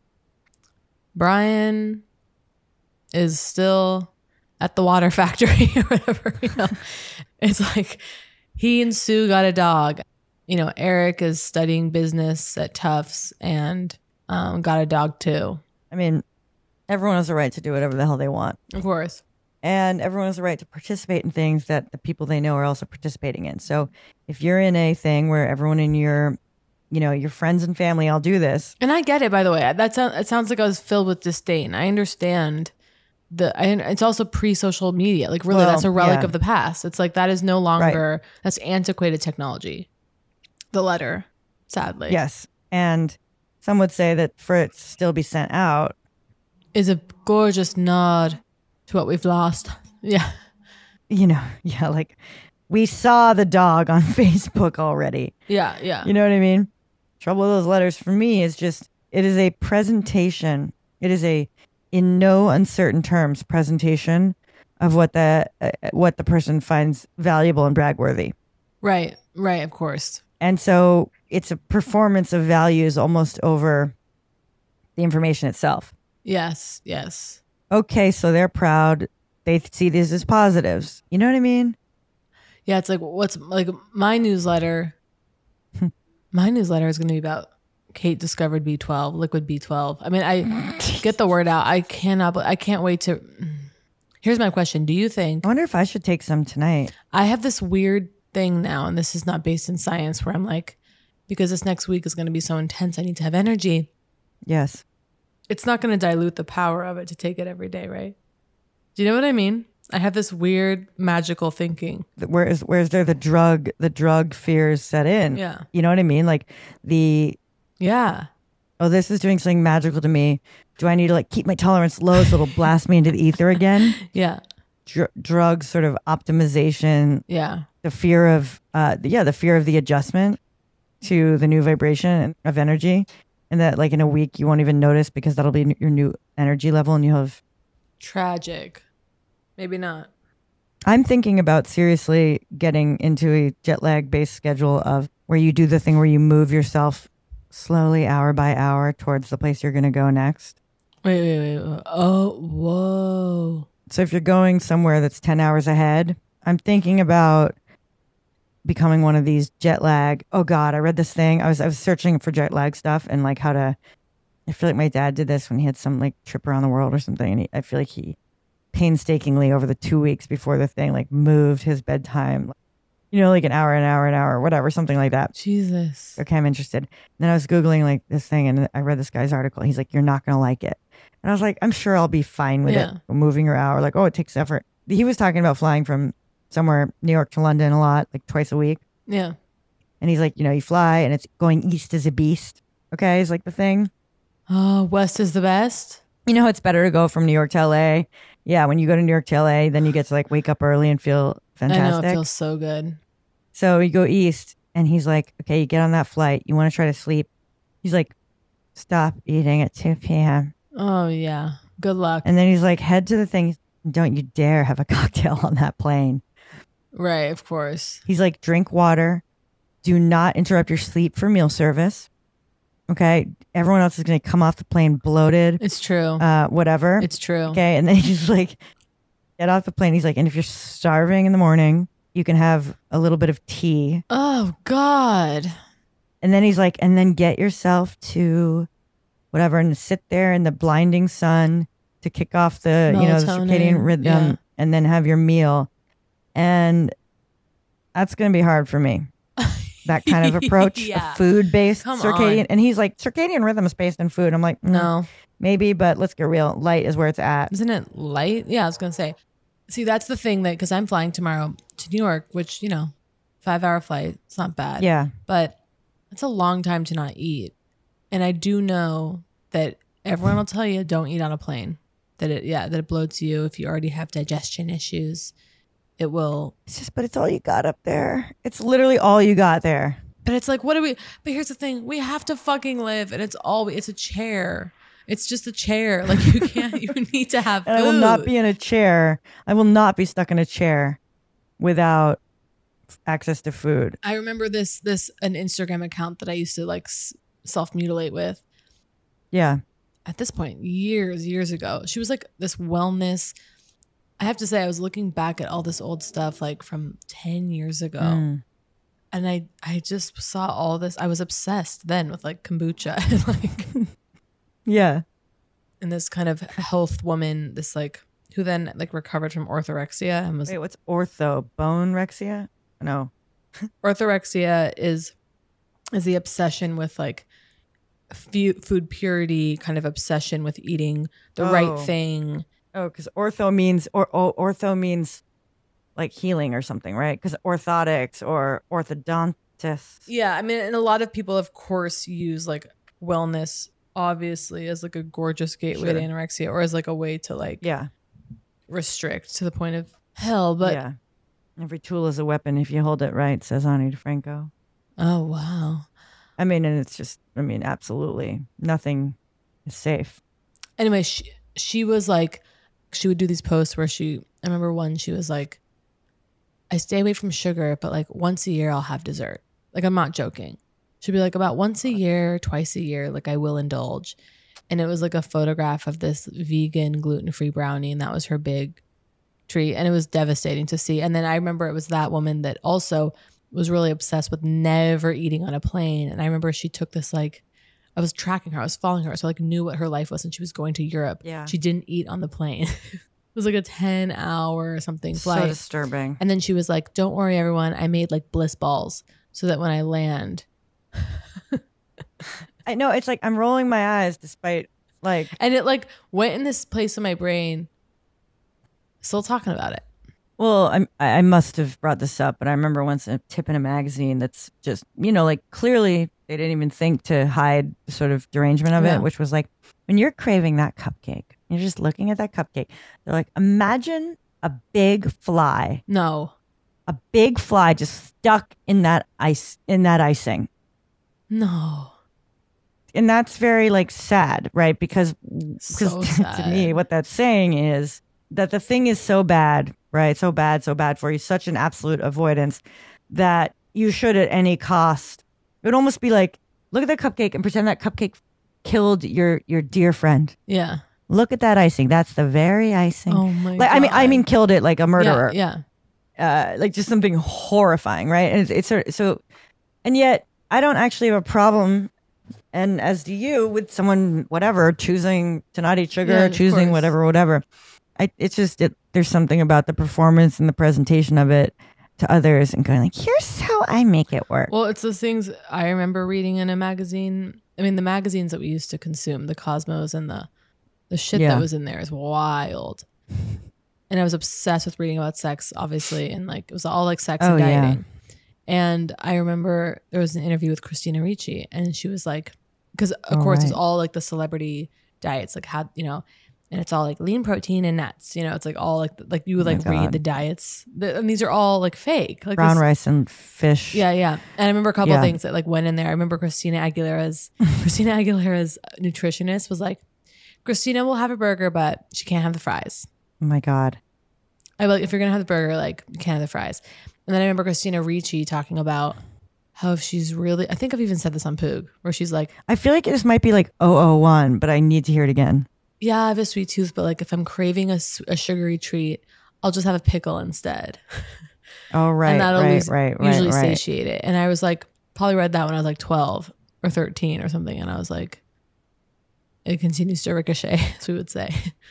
G: Brian is still at the water factory or whatever, you know. It's like he and Sue got a dog. You know, Eric is studying business at Tufts and um, got a dog too.
H: I mean, everyone has the right to do whatever the hell they want.
G: Of course.
H: And everyone has the right to participate in things that the people they know are also participating in. So if you're in a thing where everyone in your, you know, your friends and family all do this.
G: And I get it, by the way. That sounds, it sounds like I was filled with disdain. I understand. The, I, it's also pre-social media. Like really,
H: Well,
G: that's a relic
H: yeah.
G: of the past. It's like that is no longer, that's antiquated technology. The letter, sadly.
H: Yes. And some would say that for it to still be sent out
G: is a gorgeous nod to what we've lost. Yeah.
H: You know, yeah, like we saw the dog on Facebook already.
G: Yeah, yeah.
H: You know what I mean? Trouble with those letters for me is just, it is a presentation. It is a, in no uncertain terms, presentation of what the uh, what the person finds valuable and bragworthy.
G: Right, right, of course.
H: And so it's a performance of values almost over the information itself.
G: Yes, yes.
H: Okay, so they're proud. They see these as positives. You know what I mean?
G: Yeah, it's like what's like my newsletter. My newsletter is going to be about Kate discovered B twelve, liquid B twelve. I mean, I get the word out. I cannot. I can't wait to. Here's my question: do you think?
H: I wonder if I should take some tonight.
G: I have this weird thing now, and this is not based in science, where I'm like, because this next week is going to be so intense, I need to have energy.
H: Yes.
G: It's not going to dilute the power of it to take it every day, right? Do you know what I mean? I have this weird magical thinking.
H: Whereas, whereas there the drug, the drug fears set in.
G: Yeah.
H: You know what I mean? Like the,
G: yeah.
H: Oh, this is doing something magical to me. Do I need to like keep my tolerance low so it'll blast me into the ether again?
G: Yeah.
H: Dr- drug sort of optimization.
G: Yeah.
H: The fear of, uh, yeah, the fear of the adjustment to the new vibration of energy. And that like in a week you won't even notice because that'll be your new energy level and you'll have.
G: Tragic. Maybe not.
H: I'm thinking about seriously getting into a jet lag based schedule of where you do the thing where you move yourself slowly hour by hour towards the place you're going to go next.
G: Wait, wait, wait, wait. Oh, whoa.
H: So if you're going somewhere that's ten hours ahead, I'm thinking about becoming one of these jet lag. Oh God, I read this thing. I was, I was searching for jet lag stuff and like how to, I feel like my dad did this when he had some like trip around the world or something. And he, I feel like he painstakingly over the two weeks before the thing, like moved his bedtime, you know, like an hour, an hour, an hour, whatever, something like that.
G: Jesus.
H: Okay, I'm interested. And then I was Googling like this thing and I read this guy's article. He's like, you're not going to like it. And I was like, I'm sure I'll be fine with
G: Yeah.
H: it. Moving your hour. Like, oh, it takes effort. He was talking about flying from somewhere, New York to London a lot, like twice a week.
G: Yeah.
H: And he's like, you know, you fly and it's going east is a beast. Okay, is like the thing.
G: Oh, west is the best.
H: You know, it's better to go from New York to L A. Yeah, when you go to New York to L A, then you get to like wake up early and feel fantastic.
G: I know, it feels so good.
H: So you go east and he's like, okay, you get on that flight. You want to try to sleep. He's like, stop eating at two p.m.
G: Oh, yeah. Good luck.
H: And then he's like, head to the thing. Don't you dare have a cocktail on that plane.
G: Right, of course.
H: He's like, drink water. Do not interrupt your sleep for meal service. Okay. Everyone else is going to come off the plane bloated.
G: It's true.
H: Uh, whatever.
G: It's true.
H: Okay. And then he's like, get off the plane. He's like, and if you're starving in the morning, you can have a little bit of tea.
G: Oh, God.
H: And then he's like, and then get yourself to whatever and sit there in the blinding sun to kick off the, you know, the
G: Melatonin,
H: circadian rhythm
G: yeah.
H: and then have your meal. And that's going to be hard for me. That kind of approach,
G: Yeah.
H: a food-based
G: Come
H: circadian.
G: on.
H: And he's like, circadian rhythm is based in food. I'm like, mm,
G: No.
H: maybe, but let's get real. Light is where it's at.
G: Isn't it light? Yeah, I was going to say. See, that's the thing that, because I'm flying tomorrow to New York, which, you know, five hour flight. It's not bad.
H: Yeah.
G: But it's a long time to not eat. And I do know that everyone will tell you don't eat on a plane. That it, yeah, that it bloats you if you already have digestion issues. It will.
H: It's just, but it's all you got up there. It's literally all you got there.
G: But it's like, what do we, but here's the thing. We have to fucking live. And it's all, it's a chair. It's just a chair. Like you can't, you need to have food.
H: And I will not be in a chair. I will not be stuck in a chair without access to food.
G: I remember this, this, an Instagram account that I used to like s- self-mutilate with.
H: Yeah.
G: At this point, years, years ago. She was like this wellness. I have to say, I was looking back at all this old stuff like from ten years ago.
H: Mm.
G: And I, I just saw all this. I was obsessed then with like kombucha and like,
H: Yeah.
G: and this kind of health woman, this like, who then like recovered from orthorexia and was.
H: Wait, what's ortho? Bonerexia? No.
G: Orthorexia is, is the obsession with like fu- food purity, kind of obsession with eating the
H: Oh.
G: right thing.
H: Oh, because ortho means or, or ortho means like healing or something, right? Because orthotics or orthodontists.
G: Yeah, I mean, and a lot of people, of course, use like wellness, obviously, as like a gorgeous gateway
H: Sure.
G: to anorexia, or as like a way to like
H: Yeah.
G: restrict to the point of hell. But
H: yeah. Every tool is a weapon if you hold it right, says Ani DeFranco.
G: oh wow,
H: I mean, and it's just, I mean, absolutely nothing is safe.
G: anyway, she she was like, she would do these posts where she, I remember one, she was like, I stay away from sugar, but like once a year I'll have dessert. Like I'm not joking. She'd be like, about once a year, twice a year, like I will indulge. And it was like a photograph of this vegan gluten-free brownie, and that was her big treat. And it was devastating to see. And then I remember it was that woman that also was really obsessed with never eating on a plane. And I remember she took this like, I was tracking her, I was following her, so I like knew what her life was, and she was going to Europe.
H: Yeah.
G: She didn't eat on the plane. It was like a ten hour or something flight.
H: So disturbing.
G: And then she was like, don't worry, everyone. I made like bliss balls so that when I land.
H: I know, it's like I'm rolling my eyes despite like.
G: And it like went in this place in my brain Still talking about it.
H: Well, I'm, I must have brought this up, but I remember once a tip in a magazine that's just, you know, like clearly they didn't even think to hide the sort of derangement of
G: Yeah.
H: it, which was like, when you're craving that cupcake, you're just looking at that cupcake. They're like, imagine a big fly.
G: No.
H: A big fly just stuck in that ice, in that icing.
G: No.
H: And that's very like sad, right? Because,
G: So
H: because
G: sad.
H: to me, what that's saying is that the thing is so bad, right? So bad, so bad for you, such an absolute avoidance that you should at any cost. It would almost be like, look at that cupcake and pretend that cupcake killed your your dear friend.
G: Yeah.
H: Look at that icing. That's the very icing.
G: Oh my
H: like, I mean, I
G: God.
H: mean, killed it like a murderer.
G: Yeah.
H: Uh, like just something horrifying, right? And it's, it's sort of, so, and yet I don't actually have a problem, and as do you, with someone whatever choosing to not eat sugar,
G: Yeah,
H: or
G: of
H: choosing
G: course.
H: whatever, whatever. I it's just it, there's something about the performance and the presentation of it to others, and going like, here's how I make it work.
G: Well, it's those things I remember reading in a magazine. I mean, the magazines that we used to consume, the Cosmos and the the shit
H: Yeah.
G: that was in there is wild. And I was obsessed with reading about sex, obviously, and like it was all like sex
H: Oh,
G: and
H: yeah.
G: dieting. And I remember there was an interview with Christina Ricci, and she was like, because of
H: Oh,
G: course it's
H: right.
G: all like the celebrity diets, like how you know, and it's all like lean protein and nuts. You know, it's like all like like you would
H: Oh my
G: like read
H: God.
G: the diets, the, and these are all like fake, like
H: Brown
G: this-
H: rice and fish.
G: yeah, yeah. And I remember a couple
H: Yeah.
G: of things that like went in there. I remember Christina Aguilera's Christina Aguilera's nutritionist was like, Christina will have a burger, but she can't have the fries.
H: Oh my God.
G: I like if you're gonna have the burger, like you can't have the fries. And then I remember Christina Ricci talking about how if she's really, I think I've even said this on Poog, where she's like,
H: I feel like this might be like oh oh one, but I need to hear it again.
G: yeah, I have a sweet tooth, but like if I'm craving a, s- a sugary treat, I'll just have a pickle instead.
H: Oh, right,
G: and that'll
H: right,
G: lose-
H: right, right,
G: usually
H: right.
G: satiate it. And I was like, probably read that when I was like twelve or thirteen or something. And I was like, it continues to ricochet, as we would say.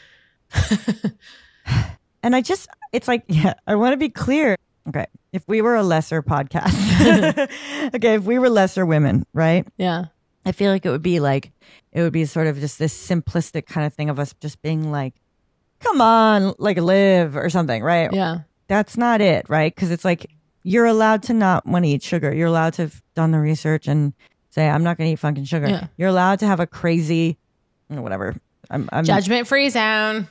H: And I just, it's like, yeah, I want to be clear. Okay. If we were a lesser podcast, okay, if we were lesser women, right?
G: Yeah.
H: I feel like it would be like, it would be sort of just this simplistic kind of thing of us just being like, come on, like live or something, right?
G: Yeah.
H: That's not it, right? Because it's like, you're allowed to not want to eat sugar. You're allowed to have done the research and say, I'm not going to eat fucking sugar.
G: Yeah.
H: You're allowed to have a crazy, whatever. I'm, I'm
G: Judgment free zone.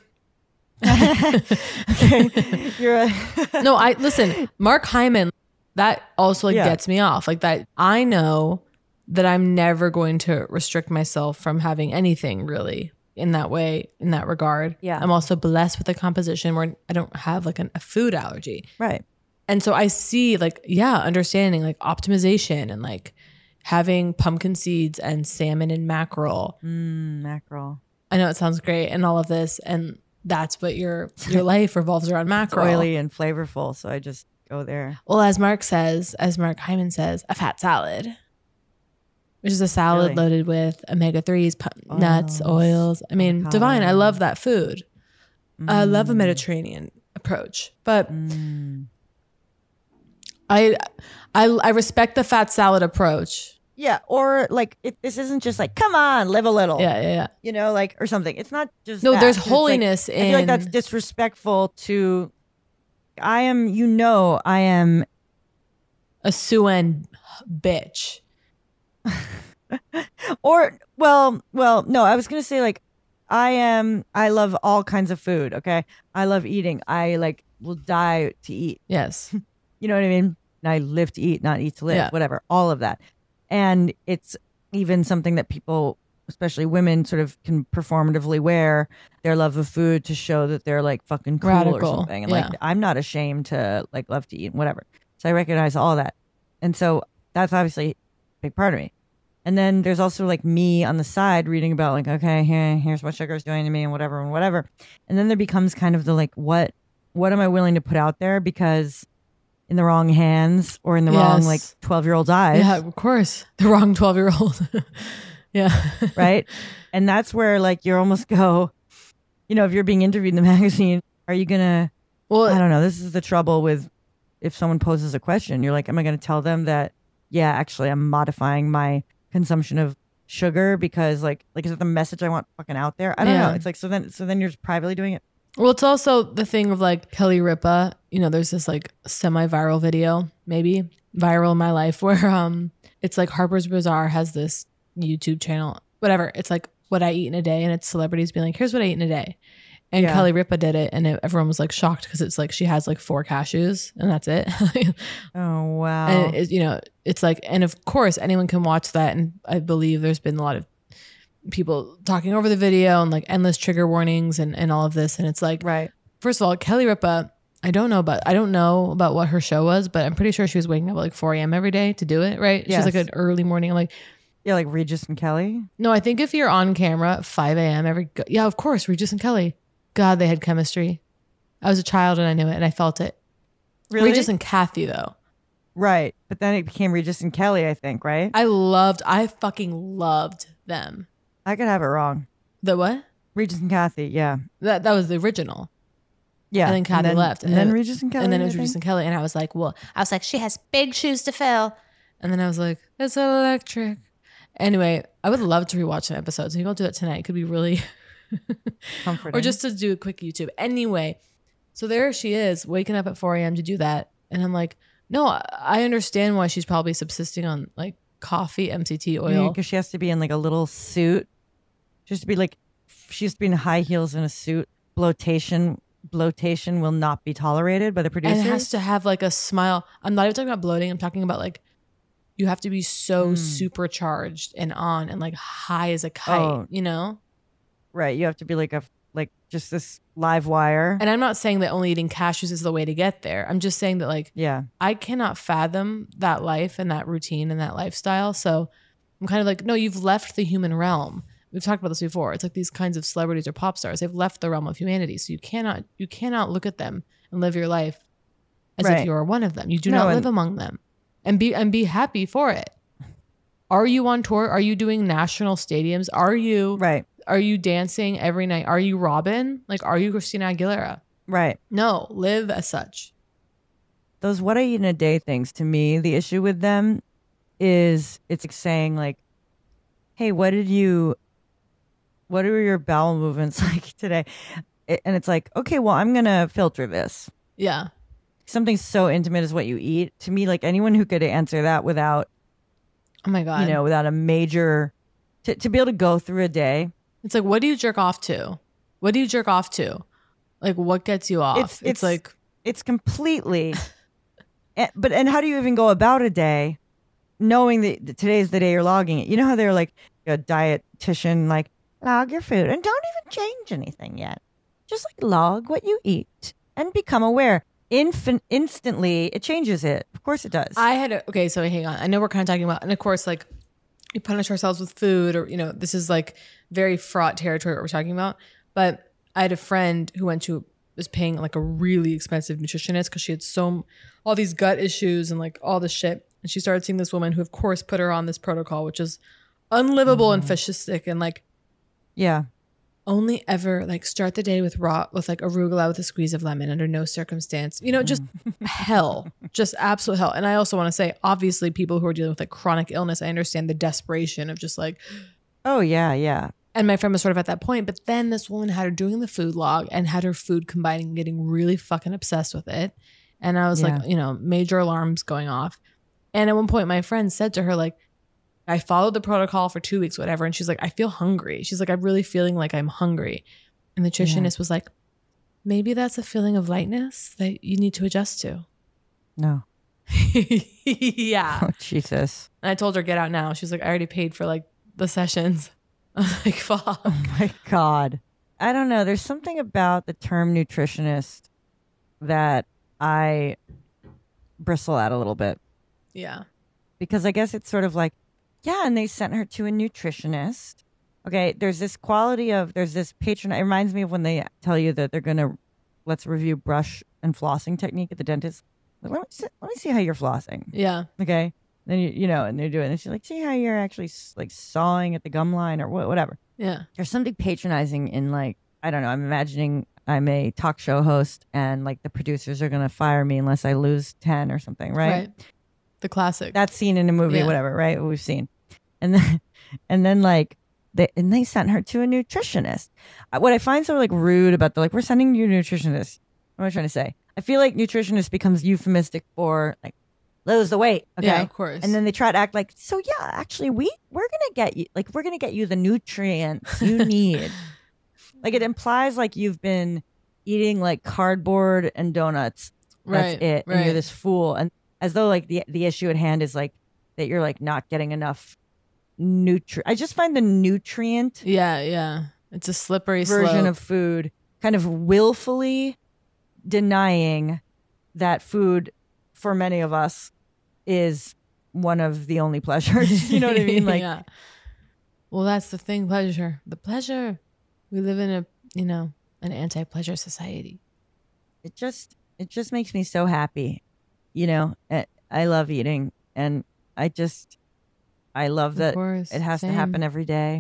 H: You're a
G: No, I listen, Mark Hyman, that also like
H: Yeah.
G: gets me off. Like that I know that I'm never going to restrict myself from having anything really in that way, in that regard.
H: Yeah.
G: I'm also blessed with a composition where I don't have like an, a food allergy.
H: Right.
G: And so I see like, yeah, understanding like optimization and like having pumpkin seeds and salmon and mackerel.
H: Mm, mackerel.
G: I know it sounds great and all of this. And that's what your your life revolves around
H: It's
G: mackerel.
H: oily and flavorful, so I just go there.
G: Well, as Mark says, as Mark Hyman says, a fat salad, which is a salad
H: Really?
G: loaded with omega threes, pu- nuts,
H: Oils,
G: oils. I mean, divine. I
H: avocado.
G: love that food. I love a
H: Mm.
G: Mediterranean approach, but
H: Mm.
G: I, I I respect the fat salad approach.
H: Yeah, or like it, this isn't just like, come on, live a little.
G: Yeah, yeah, yeah.
H: You know, like or something. It's not just
G: No,
H: that.
G: there's
H: It's like-
G: holiness
H: I feel like that's
G: in-
H: disrespectful to. I am, you know, I am
G: A Suen bitch.
H: or well, well, no, I was gonna say like, I am. I love all kinds of food. Okay, I love eating. I like will die to eat.
G: Yes.
H: You know what I mean? I live to eat, not eat to live.
G: Yeah.
H: Whatever, all of that, and it's even something that people, especially women, sort of can performatively wear their love of food to show that they're like fucking cool
G: Radical,
H: or something. And
G: yeah.
H: like, I'm not ashamed to like love to eat and whatever. So I recognize all that. And so that's obviously a big part of me. And then there's also like me on the side reading about like, okay, here, here's what sugar is doing to me and whatever and whatever. And then there becomes kind of the like, what, what am I willing to put out there? Because in the wrong hands or in the wrong
G: Yes.
H: like twelve year old's eyes.
G: Yeah, of course. The wrong twelve year old. Yeah.
H: Right. And that's where like you almost go, you know, if you're being interviewed in the magazine, are you gonna,
G: well,
H: I don't know. This is the trouble with if someone poses a question, you're like, am I going to tell them that, yeah, actually I'm modifying my consumption of sugar because like, like is it the message I want fucking out there? I don't
G: Yeah.
H: know. It's like, so then, so then you're just privately doing it.
G: Well, it's also the thing of like Kelly Ripa, you know, there's this like semi-viral video, maybe viral in my life, where um it's like Harper's Bazaar has this YouTube channel, whatever. It's like what I eat in a day, and it's celebrities being like, here's what I eat in a day. And
H: Yeah.
G: Kelly Ripa did it, and it, everyone was like shocked because it's like she has like four cashews and that's it.
H: Oh, wow.
G: And it, you know, it's like, and of course anyone can watch that. And I believe there's been a lot of people talking over the video and like endless trigger warnings and, and all of this. And it's like,
H: right.
G: First of all, Kelly Ripa, I don't know about, I don't know about what her show was, but I'm pretty sure she was waking up at like four a.m. every day to do it. Right.
H: Yes.
G: She's like an early morning. I'm like,
H: yeah, like Regis and Kelly.
G: no, I think if you're on camera at five a.m. every, yeah, of course, Regis and Kelly. God, they had chemistry. I was a child and I knew it and I felt it.
H: Really?
G: Regis and Kathy though.
H: Right. But then it became Regis and Kelly, I think, right?
G: I loved, I fucking loved them.
H: I could have it wrong.
G: The what?
H: Regis and Kathy, yeah.
G: That that was the original.
H: Yeah.
G: And then Kathy
H: then,
G: left.
H: And then
G: it-
H: Regis and Kelly.
G: And then it
H: I
G: was Regis
H: think.
G: and Kelly. And I was like, well, I was like, she has big shoes to fill. And then I was like, it's electric. Anyway, I would love to rewatch an episode. So maybe I'll do that tonight. It could be really
H: comforting.
G: Or just to do a quick YouTube. Anyway, so there she is waking up at four a.m. to do that. And I'm like, no, I- I understand why she's probably subsisting on like coffee, M C T oil.
H: Because she has to be in like a little suit. She has to be like, she has to be in high heels and a suit. Bloatation, bloatation will not be tolerated by the producers.
G: And it has to have like a smile. I'm not even talking about bloating. I'm talking about like, you have to be so
H: Mm.
G: supercharged and on and like high as a kite,
H: Oh.
G: you know?
H: Right. You have to be like a, like just this live wire.
G: And I'm not saying that only eating cashews is the way to get there. I'm just saying that like,
H: yeah,
G: I cannot fathom that life and that routine and that lifestyle. So I'm kind of like, no, you've left the human realm. We've talked about this before. It's like these kinds of celebrities or pop stars. They've left the realm of humanity. So you cannot, you cannot look at them and live your life as
H: Right.
G: if you are one of them. You do
H: No,
G: not
H: and-
G: live among them. And be and be happy for it. Are you on tour? Are you doing national stadiums? Are you
H: right?
G: Are you dancing every night? Are you Robin? Like, are you Christina Aguilera?
H: Right.
G: No, live as such.
H: Those what I eat in a day things, to me, the issue with them is it's like saying like, hey, what did you, what were your bowel movements like today? It- and it's like, okay, well, I'm going to filter this.
G: Yeah.
H: Something so intimate as what you eat. To me, like anyone who could answer that without,
G: oh my God,
H: you know, without a major, to, to be able to go through a day.
G: It's like, what do you jerk off to? What do you jerk off to? Like, what gets you off?
H: It's,
G: It's,
H: it's
G: like,
H: it's completely, and, but, and how do you even go about a day knowing that that today's the day you're logging it? You know how they're like a dietitian, like log your food and don't even change anything yet. Just like log what you eat and become aware. Infin- instantly, it changes it. Of course it does.
G: I had a, okay, so hang on. I know we're kind of talking about, and of course, like we punish ourselves with food, or you know, this is like very fraught territory what we're talking about. But I had a friend who went to was paying like a really expensive nutritionist because she had so all these gut issues and like all this shit, and she started seeing this woman who, of course, put her on this protocol, which is unlivable
H: Mm-hmm.
G: and fascistic, and like
H: yeah.
G: only ever like start the day with raw with like arugula with a squeeze of lemon under no circumstance, you know, just hell, just absolute hell. And I also want to say, obviously, people who are dealing with like chronic illness, I understand the desperation of just like,
H: oh yeah, yeah.
G: and my friend was sort of at that point, but then this woman had her doing the food log and had her food combining, and getting really fucking obsessed with it. And I was
H: Yeah.
G: like, you know, major alarms going off. And at one point, my friend said to her, like, I followed the protocol for two weeks, whatever. And she's like, I feel hungry. She's like, I'm really feeling like I'm hungry. And the nutritionist was like, maybe that's a feeling of lightness that you need to adjust to.
H: No.
G: Yeah.
H: Oh, Jesus.
G: And I told her, get out now. She's like, I already paid for like the sessions. I was like, fuck.
H: Oh my God. I don't know. There's something about the term nutritionist that I bristle at a little bit.
G: Yeah.
H: Because I guess it's sort of like, yeah, and they sent her to a nutritionist. Okay, there's this quality of, there's this patron. It reminds me of when they tell you that they're going to, let's review brush and flossing technique at the dentist. Like, let me see, let me see how you're flossing.
G: Yeah.
H: Okay. Then, you you know, and they're doing it. And she's like, see how you're actually s- like sawing at the gum line or wha- whatever.
G: Yeah.
H: There's something patronizing in like, I don't know, I'm imagining I'm a talk show host and like the producers are going to fire me unless I lose ten or something, right?
G: Right. The classic.
H: That scene in a movie,
G: Yeah.
H: whatever, right? What we've seen. And then, and then like, they, and they sent her to a nutritionist. Uh, What I find so like rude about the like, we're sending you to a nutritionist. What am I trying to say? I feel like nutritionist becomes euphemistic for like, lose the weight. Okay.
G: Yeah, of course.
H: And then they try to act like, so yeah, actually we, we're going to get you, like, we're going to get you the nutrients you need. Like it implies like you've been eating like cardboard and donuts. That's
G: Right,
H: it. And
G: right.
H: you're this fool. And as though like the, the issue at hand is like that you're like not getting enough nutrient. I just find the nutrient
G: Yeah, yeah. It's a slippery
H: version
G: slope.
H: of food kind of willfully denying that food for many of us is one of the only pleasures. You know what I mean? Like,
G: yeah. Well, that's the thing, pleasure. The pleasure. We live in a, you know, an anti-pleasure society.
H: it just it just makes me so happy. You know, I, I love eating, and I just I love
G: Of
H: that
G: course,
H: it has
G: same.
H: to happen every day.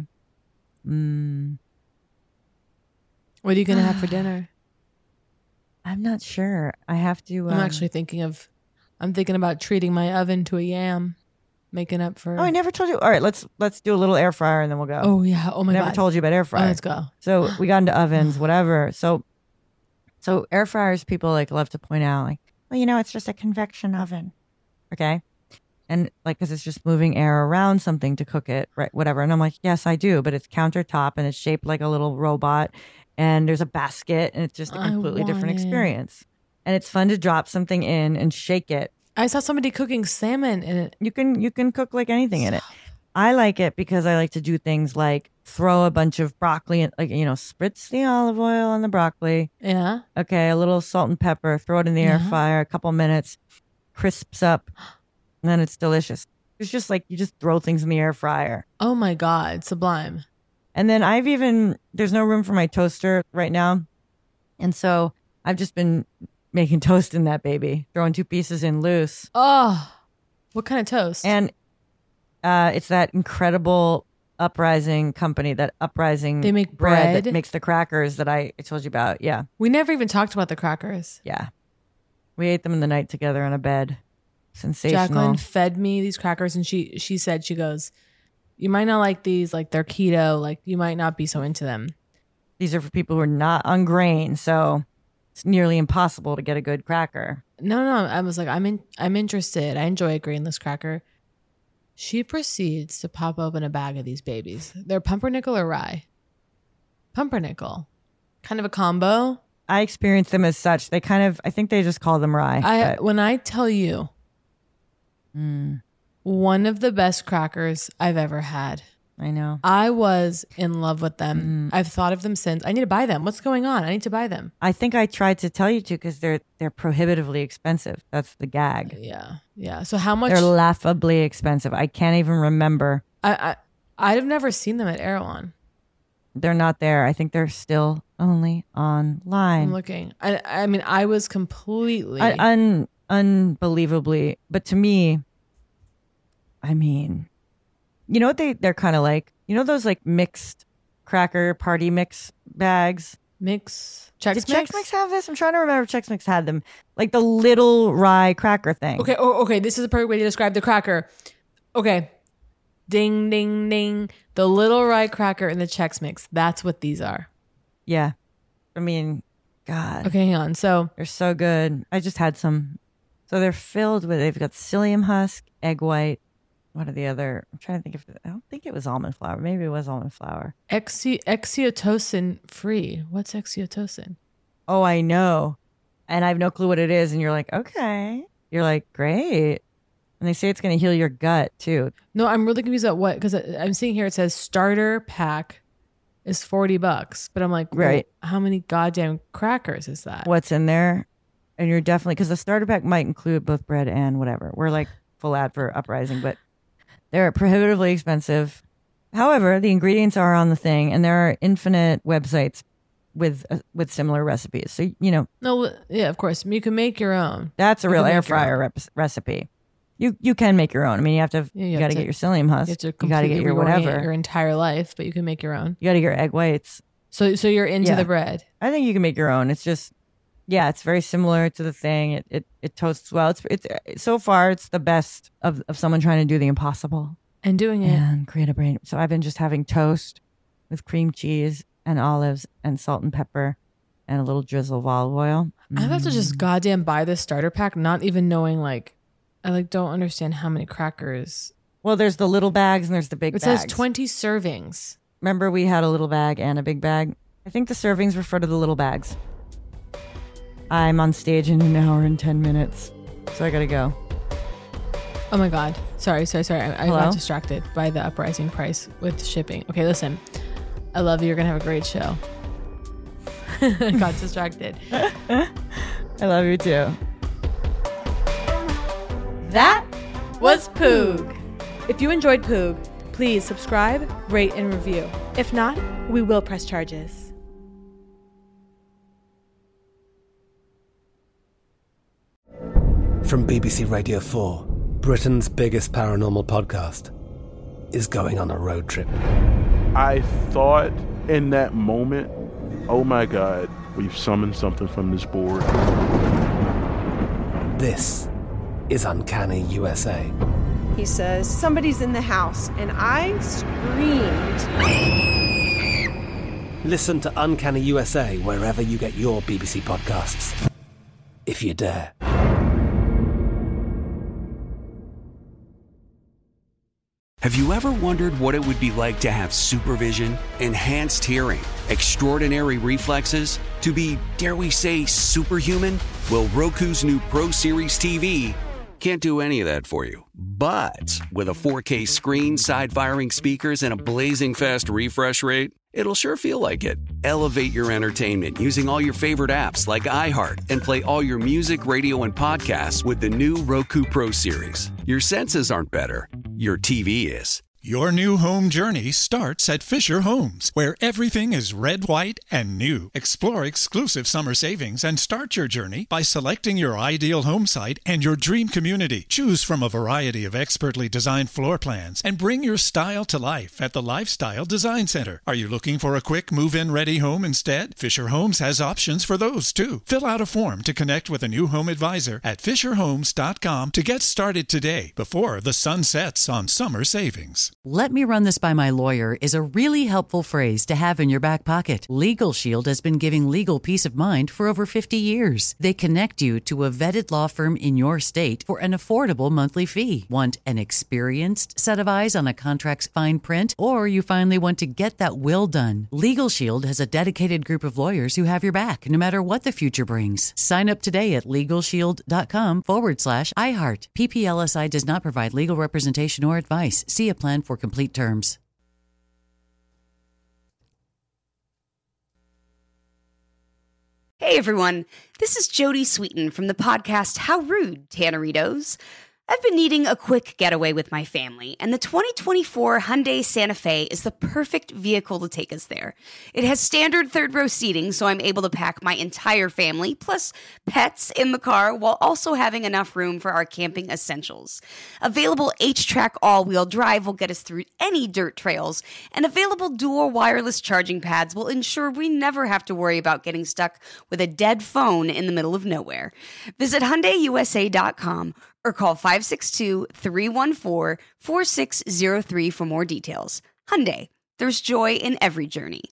H: Mm.
G: What are you going to have for dinner?
H: I'm not sure. I have to. Um,
G: I'm actually thinking of, I'm thinking about treating my oven to a yam, making up for.
H: Oh, I never told you. All right, let's let's do a little air fryer and then we'll go.
G: Oh, yeah. Oh, my
H: I never
G: God.
H: told you about air fryer.
G: Oh, let's go.
H: So we got into ovens, whatever. So so air fryers, people like love to point out, like, well, you know, it's just a convection oven, okay? And like, because it's just moving air around something to cook it, right? Whatever. And I'm like, yes, I do, but it's countertop and it's shaped like a little robot, and there's a basket, and it's just a
G: I
H: completely different
G: want it.
H: experience. And it's fun to drop something in and shake it.
G: I saw somebody cooking salmon in it.
H: You can you can cook like anything in it. I like it because I like to do things like throw a bunch of broccoli, in- like, you know, spritz the olive oil on the broccoli.
G: Yeah.
H: Okay, a little salt and pepper, throw it in the air
G: Yeah.
H: fryer, a couple minutes, crisps up, and then it's delicious. It's just like you just throw things in the air fryer.
G: Oh my God, sublime.
H: And then I've even, there's no room for my toaster right now. And so I've just been making toast in that baby, throwing two pieces in loose.
G: Oh, what kind of toast?
H: And uh, it's that incredible Uprising company, that Uprising
G: They make
H: bread,
G: bread?
H: that makes the crackers that I, I told you about. Yeah.
G: We never even talked about the crackers.
H: Yeah. We ate them in the night together on a bed. Sensational.
G: Jacqueline fed me these crackers, and she she said, she goes, you might not like these, like they're keto, like you might not be so into them.
H: These are for people who are not on grain, so it's nearly impossible to get a good cracker.
G: No, no, I was like, I'm in, I'm interested. I enjoy a grainless cracker. She proceeds to pop open a bag of these babies. They're pumpernickel or rye? Pumpernickel. Kind of a combo.
H: I experienced them as such. They kind of, I think they just call them rye.
G: I
H: but-
G: when I tell you,
H: Mm,
G: one of the best crackers I've ever had.
H: I know.
G: I was in love with them.
H: Mm.
G: I've thought of them since. I need to buy them. What's going on? I need to buy them.
H: I think I tried to tell you to because they're they're prohibitively expensive. That's the gag.
G: Yeah, yeah. So how much?
H: They're laughably expensive. I can't even remember.
G: I I I've never seen them at Erewhon.
H: They're not there. I think they're still only online.
G: I'm looking. I I mean, I was completely.
H: Un- un- unbelievably, but to me, I mean, you know what they they're kind of like. You know those like mixed cracker party mix bags.
G: Mix Chex
H: Did
G: Mix?
H: Chex Mix have this? I'm trying to remember if Chex Mix had them. Like the little rye cracker thing.
G: Okay. Oh, okay. This is a perfect way to describe the cracker. Okay. Ding, ding, ding. The little rye cracker and the Chex Mix. That's what these are.
H: Yeah. I mean, God.
G: Okay, hang on. So
H: they're so good. I just had some. So they're filled with, they've got psyllium husk, egg white. What are the other? I'm trying to think if, I don't think it was almond flour. Maybe it was almond flour.
G: Exi- exiotosin free. What's exiotosin?
H: Oh, I know. And I have no clue what it is. And you're like, okay. You're like, great. And they say it's going to heal your gut too.
G: No, I'm really confused about what, because I'm seeing here it says starter pack is forty bucks. But I'm like, well,
H: Right.
G: how many goddamn crackers is that?
H: What's in there? And you're definitely, because the starter pack might include both bread and whatever. We're like full ad for Uprising, but they're prohibitively expensive. However, the ingredients are on the thing, and there are infinite websites with uh, with similar recipes. So, you know,
G: No, yeah, of course. You can make your own.
H: that's a
G: You
H: real
G: can
H: air
G: make your
H: fryer
G: own.
H: rep- recipe. You you can make your own. I mean, you have to,
G: Yeah,
H: you,
G: you
H: got
G: have
H: to
G: to-
H: get your psyllium husk.
G: You have to
H: You got to get
G: completely
H: your
G: reorient
H: whatever.
G: your entire life, but you can make your own.
H: You got to get your egg whites.
G: So, so you're into
H: Yeah.
G: the bread.
H: I think you can make your own. It's just, yeah, it's very similar to the thing. It it, it toasts well. It's it's so far it's the best of of someone trying to do the impossible
G: And doing it.
H: and create a brain. So I've been just having toast with cream cheese and olives and salt and pepper and a little drizzle of olive oil.
G: I have to just goddamn buy this starter pack, not even knowing, like, I like don't understand how many crackers.
H: Well, there's the little bags and there's the big
G: it
H: bags.
G: It says twenty servings.
H: Remember we had a little bag and a big bag? I think the servings refer to the little bags. I'm on stage in an hour and ten minutes, so I gotta go.
G: Oh my God. Sorry, sorry, sorry. I, I
H: Hello?
G: got distracted by the uprising price with shipping. Okay, listen. I love you. You're going to have a great show. I got distracted.
H: I love you too.
S: That was Poog. If you enjoyed Poog, please subscribe, rate, and review. If not, we will press charges.
T: From B B C Radio four, Britain's biggest paranormal podcast is going on a road trip.
U: I thought in that moment, oh my God, we've summoned something from this board.
T: This is Uncanny U S A.
V: He says, somebody's in the house, and I screamed.
T: Listen to Uncanny U S A wherever you get your B B C podcasts, if you dare.
N: Have you ever wondered what it would be like to have supervision, enhanced hearing, extraordinary reflexes, to be, dare we say, superhuman? Well, Roku's new Pro Series T V can't do any of that for you. But with a four K screen, side-firing speakers, and a blazing fast refresh rate, it'll sure feel like it. Elevate your entertainment using all your favorite apps like iHeart and play all your music, radio, and podcasts with the new Roku Pro Series. Your senses aren't better. Your T V is.
O: Your new home journey starts at Fisher Homes, where everything is red, white, and new. Explore exclusive summer savings and start your journey by selecting your ideal home site and your dream community. Choose from a variety of expertly designed floor plans and bring your style to life at the Lifestyle Design Center. Are you looking for a quick move-in ready home instead? Fisher Homes has options for those too. Fill out a form to connect with a new home advisor at fisher homes dot com to get started today before the sun sets on summer savings.
W: Let me run this by my lawyer is a really helpful phrase to have in your back pocket. Legal Shield has been giving legal peace of mind for over fifty years. They connect you to a vetted law firm in your state for an affordable monthly fee. Want an experienced set of eyes on a contract's fine print? Or you finally want to get that will done? Legal Shield has a dedicated group of lawyers who have your back, no matter what the future brings. Sign up today at LegalShield.com forward slash iHeart. P P L S I does not provide legal representation or advice. See a plan for complete terms.
X: Hey everyone, this is Jody Sweeten from the podcast How Rude, Tanneritos. I've been needing a quick getaway with my family, and the twenty twenty-four Hyundai Santa Fe is the perfect vehicle to take us there. It has standard third-row seating, so I'm able to pack my entire family, plus pets, in the car, while also having enough room for our camping essentials. Available H-Track all-wheel drive will get us through any dirt trails, and available dual wireless charging pads will ensure we never have to worry about getting stuck with a dead phone in the middle of nowhere. Visit Hyundai U S A dot com or call five six two, three one four, four six zero three for more details. Hyundai, there's joy in every journey.